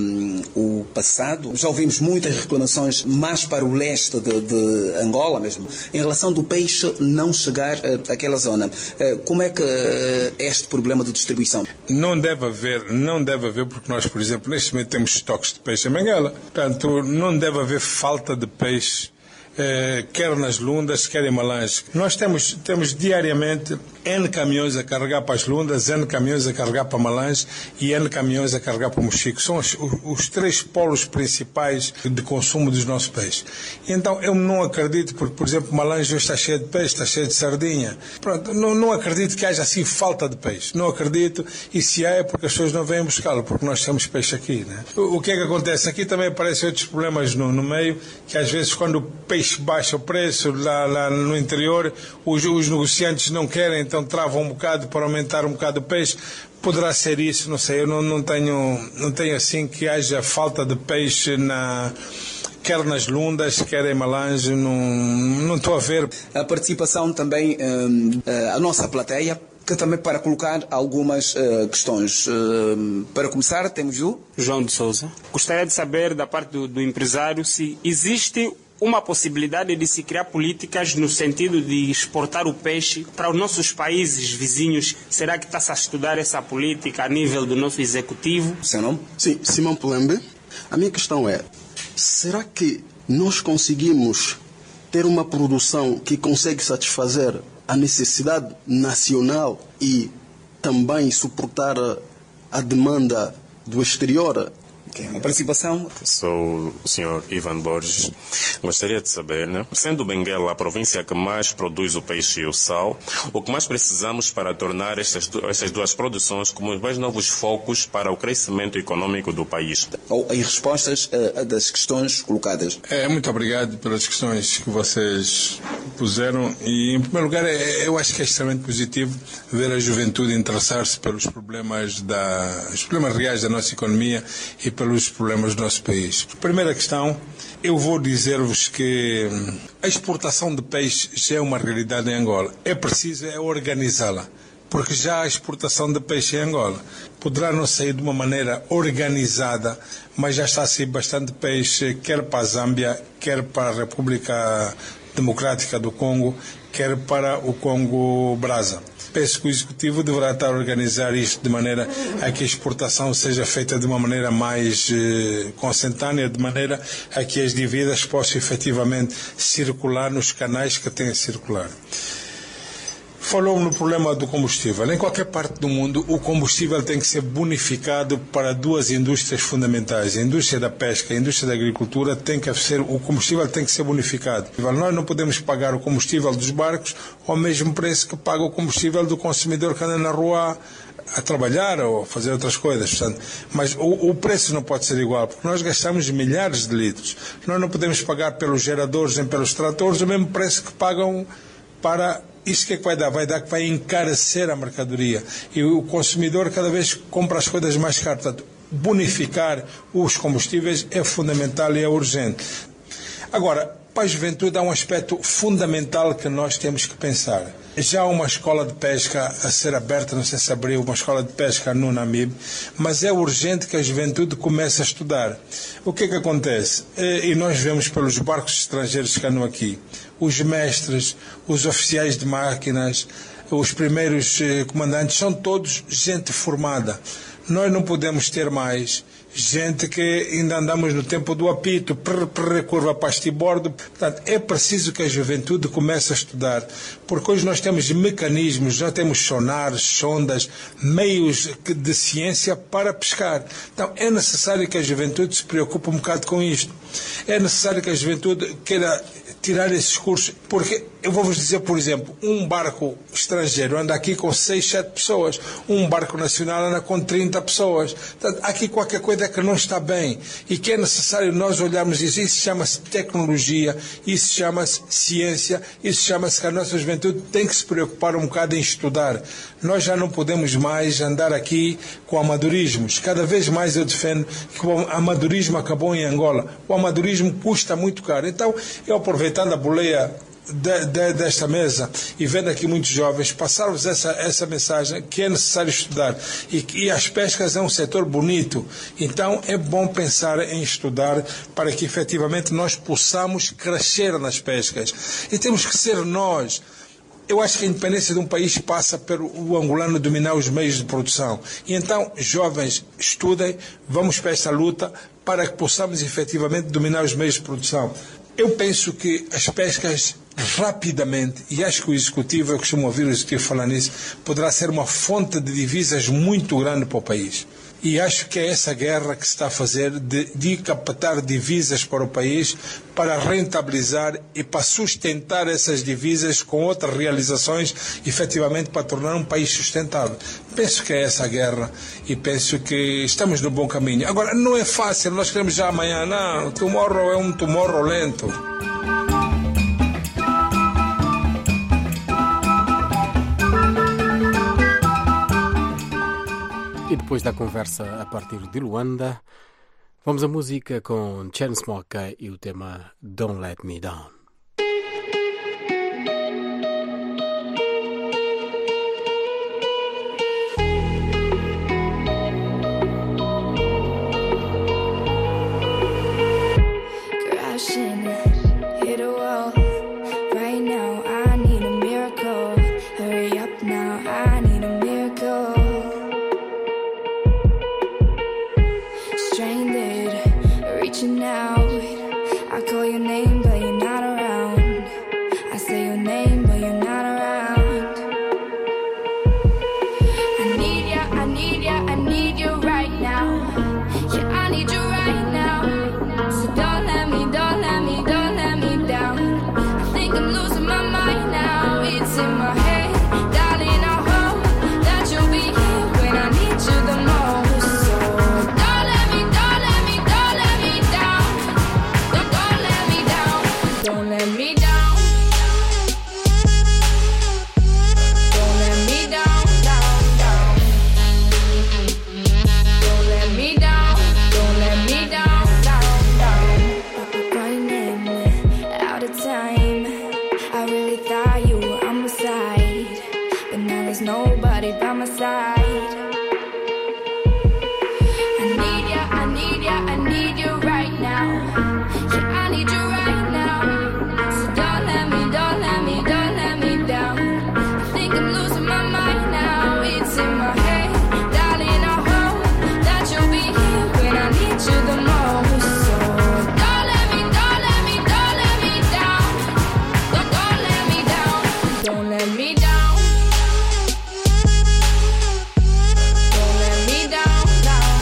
o passado, já ouvimos muitas reclamações mais para o leste de Angola mesmo, em relação do peixe não chegar àquela zona. Como é que este problema de distribuição? Não deve haver porque nós, por exemplo, neste momento temos estoques de peixe em Benguela. Portanto, não deve haver falta de peixe, quer nas lundas, quer em Malange. Nós temos diariamente N caminhões a carregar para as lundas, N caminhões a carregar para Malange e N caminhões a carregar para Mochico. São os 3 polos principais de consumo dos nossos peixes. E então eu não acredito, porque, por exemplo, Malange hoje está cheio de peixe, está cheio de sardinha. Pronto, não acredito que haja assim falta de peixe. Não acredito, e se há é porque as pessoas não vêm buscá-lo, porque nós temos peixe aqui, né? O que é que acontece? Aqui também aparecem outros problemas no meio, que às vezes quando o peixe baixa o preço lá no interior, os negociantes não querem, então travam um bocado para aumentar um bocado o peixe. Poderá ser isso, não sei, eu não tenho assim que haja falta de peixe quer nas lundas, quer em Malange, não estou a ver. A participação também, a nossa plateia, que também para colocar algumas questões. Para começar, temos o João de Souza. Gostaria de saber da parte do empresário se existe uma possibilidade de se criar políticas no sentido de exportar o peixe para os nossos países vizinhos. Será que está-se a estudar essa política a nível do nosso executivo? Seu nome? Sim, Simão Pulembe. A minha questão é, será que nós conseguimos ter uma produção que consegue satisfazer a necessidade nacional e também suportar a demanda do exterior. A participação. Sou o Sr. Ivan Borges. Gostaria de saber, sendo Benguela a província que mais produz o peixe e o sal, o que mais precisamos para tornar estas duas produções como os mais novos focos para o crescimento econômico do país? Ou em respostas das questões colocadas. Muito obrigado pelas questões que vocês puseram. E, em primeiro lugar, eu acho que é extremamente positivo ver a juventude interessar-se pelos problemas reais da nossa economia e pelos problemas do nosso país. Primeira questão, eu vou dizer-vos que a exportação de peixe já é uma realidade em Angola. É preciso organizá-la, porque já a exportação de peixe em Angola poderá não sair de uma maneira organizada, mas já está a sair bastante peixe, quer para a Zâmbia, quer para a República Democrática do Congo, quer para o Congo-Braza. Penso que o Executivo deverá estar a organizar isto de maneira a que a exportação seja feita de uma maneira mais consentânea, de maneira a que as dívidas possam efetivamente circular nos canais que têm a circular. Falou no problema do combustível. Em qualquer parte do mundo, o combustível tem que ser bonificado para duas indústrias fundamentais. A indústria da pesca e a indústria da agricultura o combustível tem que ser bonificado. Nós não podemos pagar o combustível dos barcos ao mesmo preço que paga o combustível do consumidor que anda na rua a trabalhar ou a fazer outras coisas. Portanto, mas o preço não pode ser igual, porque nós gastamos milhares de litros. Nós não podemos pagar pelos geradores nem pelos tratores o mesmo preço que pagam para... Isso que é que vai dar? Vai dar que vai encarecer a mercadoria. E o consumidor cada vez compra as coisas mais caras. Portanto, bonificar os combustíveis é fundamental e é urgente. Agora, para a juventude há um aspecto fundamental que nós temos que pensar. Já há uma escola de pesca a ser aberta, não sei se abriu, uma escola de pesca no Namibe, mas é urgente que a juventude comece a estudar. O que é que acontece? E nós vemos pelos barcos estrangeiros que andam aqui, os mestres, os oficiais de máquinas, os primeiros comandantes, são todos gente formada. Nós não podemos ter mais gente que ainda andamos no tempo do apito, curva para estibordo. Portanto, é preciso que a juventude comece a estudar, porque hoje nós temos mecanismos, já temos sonares, sondas, meios de ciência para pescar. Então, é necessário que a juventude se preocupe um bocado com isto. É necessário que a juventude queira tirar esses cursos, porque eu vou-vos dizer, por exemplo, um barco estrangeiro anda aqui com 6, 7 pessoas, um barco nacional anda com 30 pessoas. Portanto, há aqui qualquer coisa que não está bem e que é necessário nós olharmos isso. Isso chama-se tecnologia, isso chama-se ciência, isso chama-se que a nossa juventude tem que se preocupar um bocado em estudar. Nós já não podemos mais andar aqui com amadorismos. Cada vez mais eu defendo que o amadorismo acabou em Angola. O amadorismo custa muito caro. Então, eu aproveitando a boleia desta mesa e vendo aqui muitos jovens, passar-vos essa mensagem que é necessário estudar e as pescas é um setor bonito, então é bom pensar em estudar para que efetivamente nós possamos crescer nas pescas e temos que ser nós. Eu acho que a independência de um país passa pelo angolano dominar os meios de produção. E então, jovens, estudem, vamos para esta luta para que possamos efetivamente dominar os meios de produção. Eu penso que as pescas rapidamente, e acho que o Executivo, eu costumo ouvir o Executivo falar nisso, poderá ser uma fonte de divisas muito grande para o país. E acho que é essa guerra que se está a fazer de captar divisas para o país, para rentabilizar e para sustentar essas divisas com outras realizações, efetivamente para tornar um país sustentável. Penso que é essa a guerra e penso que estamos no bom caminho. Agora, não é fácil, nós queremos já amanhã, não, tomorrow é um tomorrow lento. E depois da conversa a partir de Luanda, vamos à música com Chainsmokers e o tema Don't Let Me Down. Out, I call your name, but you're not around. I say your name, but you're not around. I need ya, I need ya, I need you right now. Yeah, I need you right now. So don't let me, don't let me, don't let me down. I think I'm losing my mind now. It's in my head, darling, I hope that you'll be here when I need you the most. So don't let me, don't let me, don't let me down. Don't let me down. Don't let me down. Don't let me down, down, down. Don't let me down. Don't let me down, down, down. Running out of time. I really thought you were on my side, but now there's nobody by my side. I need ya, I need ya, I need you right now. Yeah, I need you right now. So don't let me, don't let me, don't let me down. I think I'm losing my mind now. It's in my head, darling, I hope that you'll be here when I need you the most. So don't let me, don't let me, don't let me down. Don't let me down. Don't let me down. Don't let me down, down,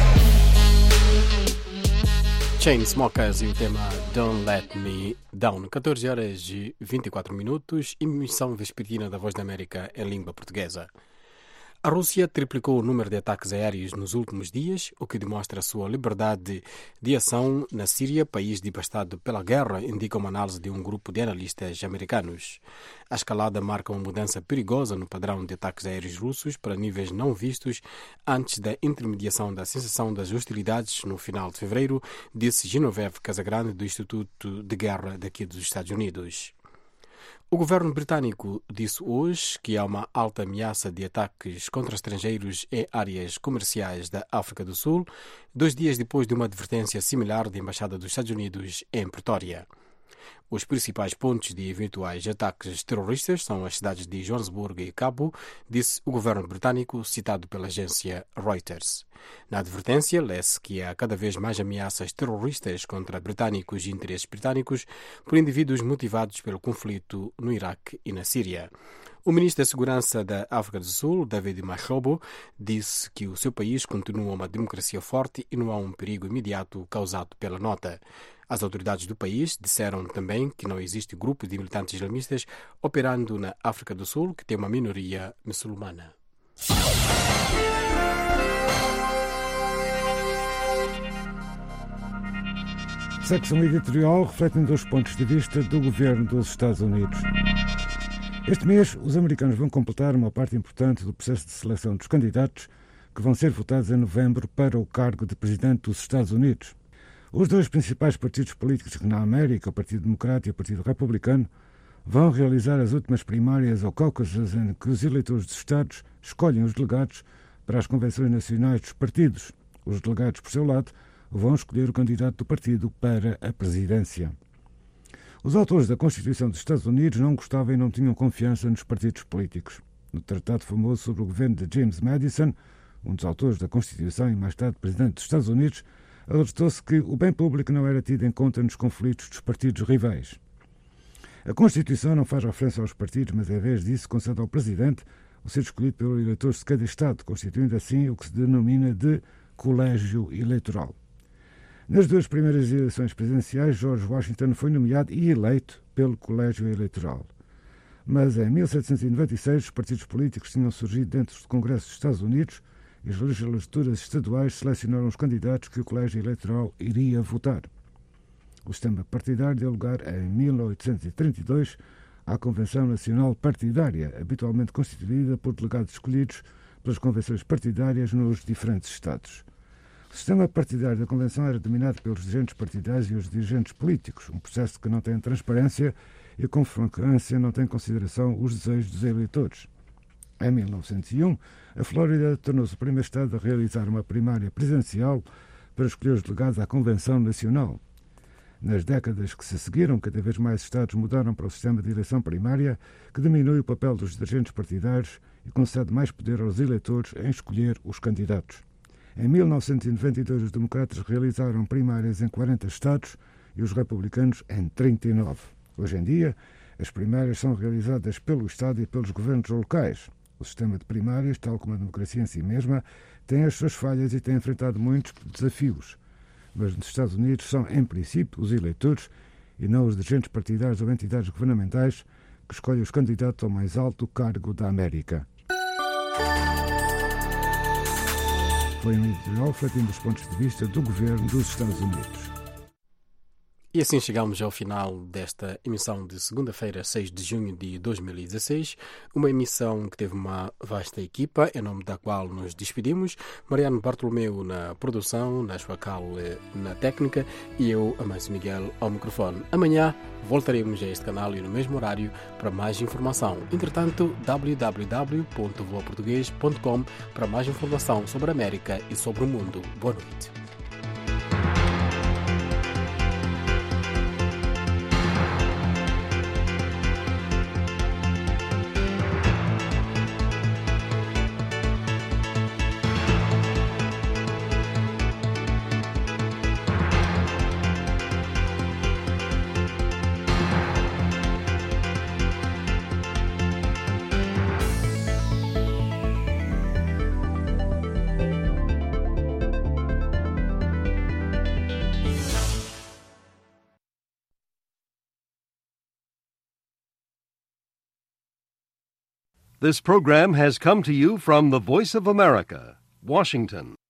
down. Chainsmokers e o tema Don't Let Me Down. 14 horas e 24 minutos, emissão vespertina da Voz da América em língua portuguesa. A Rússia triplicou o número de ataques aéreos nos últimos dias, o que demonstra a sua liberdade de ação na Síria, país devastado pela guerra, indica uma análise de um grupo de analistas americanos. A escalada marca uma mudança perigosa no padrão de ataques aéreos russos para níveis não vistos antes da intermediação da cessação das hostilidades no final de fevereiro, disse Genoveve Casagrande do Instituto de Guerra daqui dos Estados Unidos. O governo britânico disse hoje que há uma alta ameaça de ataques contra estrangeiros em áreas comerciais da África do Sul, 2 dias depois de uma advertência similar da Embaixada dos Estados Unidos em Pretória. Os principais pontos de eventuais ataques terroristas são as cidades de Joanesburgo e Cabo, disse o governo britânico, citado pela agência Reuters. Na advertência, lê-se que há cada vez mais ameaças terroristas contra britânicos e interesses britânicos por indivíduos motivados pelo conflito no Iraque e na Síria. O ministro da Segurança da África do Sul, David Machobo, disse que o seu país continua uma democracia forte e não há um perigo imediato causado pela nota. As autoridades do país disseram também que não existe grupo de militantes islamistas operando na África do Sul, que tem uma minoria muçulmana. Secção editorial refletem 2 pontos de vista do governo dos Estados Unidos. Este mês, os americanos vão completar uma parte importante do processo de seleção dos candidatos que vão ser votados em novembro para o cargo de presidente dos Estados Unidos. Os 2 principais partidos políticos na América, o Partido Democrata e o Partido Republicano, vão realizar as últimas primárias ou caucus em que os eleitores dos Estados escolhem os delegados para as convenções nacionais dos partidos. Os delegados, por seu lado, vão escolher o candidato do partido para a presidência. Os autores da Constituição dos Estados Unidos não gostavam e não tinham confiança nos partidos políticos. No tratado famoso sobre o governo de James Madison, um dos autores da Constituição e mais tarde presidente dos Estados Unidos, alertou-se que o bem público não era tido em conta nos conflitos dos partidos rivais. A Constituição não faz referência aos partidos, mas, em vez disso, concede ao Presidente o ser escolhido pelos eleitores de cada Estado, constituindo assim o que se denomina de colégio eleitoral. Nas 2 primeiras eleições presidenciais, George Washington foi nomeado e eleito pelo colégio eleitoral. Mas, em 1796, os partidos políticos tinham surgido dentro do Congresso dos Estados Unidos e as legislaturas estaduais selecionaram os candidatos que o colégio eleitoral iria votar. O sistema partidário deu lugar, em 1832, à Convenção Nacional Partidária, habitualmente constituída por delegados escolhidos pelas convenções partidárias nos diferentes Estados. O sistema partidário da Convenção era dominado pelos dirigentes partidários e os dirigentes políticos, um processo que não tem transparência e, com frequência, não tem em consideração os desejos dos eleitores. Em 1901, a Flórida tornou-se o primeiro Estado a realizar uma primária presidencial para escolher os delegados à Convenção Nacional. Nas décadas que se seguiram, cada vez mais Estados mudaram para o sistema de eleição primária, que diminui o papel dos dirigentes partidários e concede mais poder aos eleitores em escolher os candidatos. Em 1992, os democratas realizaram primárias em 40 Estados e os republicanos em 39. Hoje em dia, as primárias são realizadas pelo Estado e pelos governos locais. O sistema de primárias, tal como a democracia em si mesma, tem as suas falhas e tem enfrentado muitos desafios. Mas nos Estados Unidos são, em princípio, os eleitores e não os dirigentes partidários ou entidades governamentais que escolhem os candidatos ao mais alto cargo da América. Foi um editorial refletindo os pontos de vista do governo dos Estados Unidos. E assim chegamos ao final desta emissão de segunda-feira, 6 de junho de 2016. Uma emissão que teve uma vasta equipa, em nome da qual nos despedimos. Mariano Bartolomeu na produção, Nashua Cal na técnica e eu, Amâncio Miguel, ao microfone. Amanhã voltaremos a este canal e no mesmo horário para mais informação. Entretanto, www.voaportugues.com para mais informação sobre a América e sobre o mundo. Boa noite. This program has come to you from the Voice of America, Washington.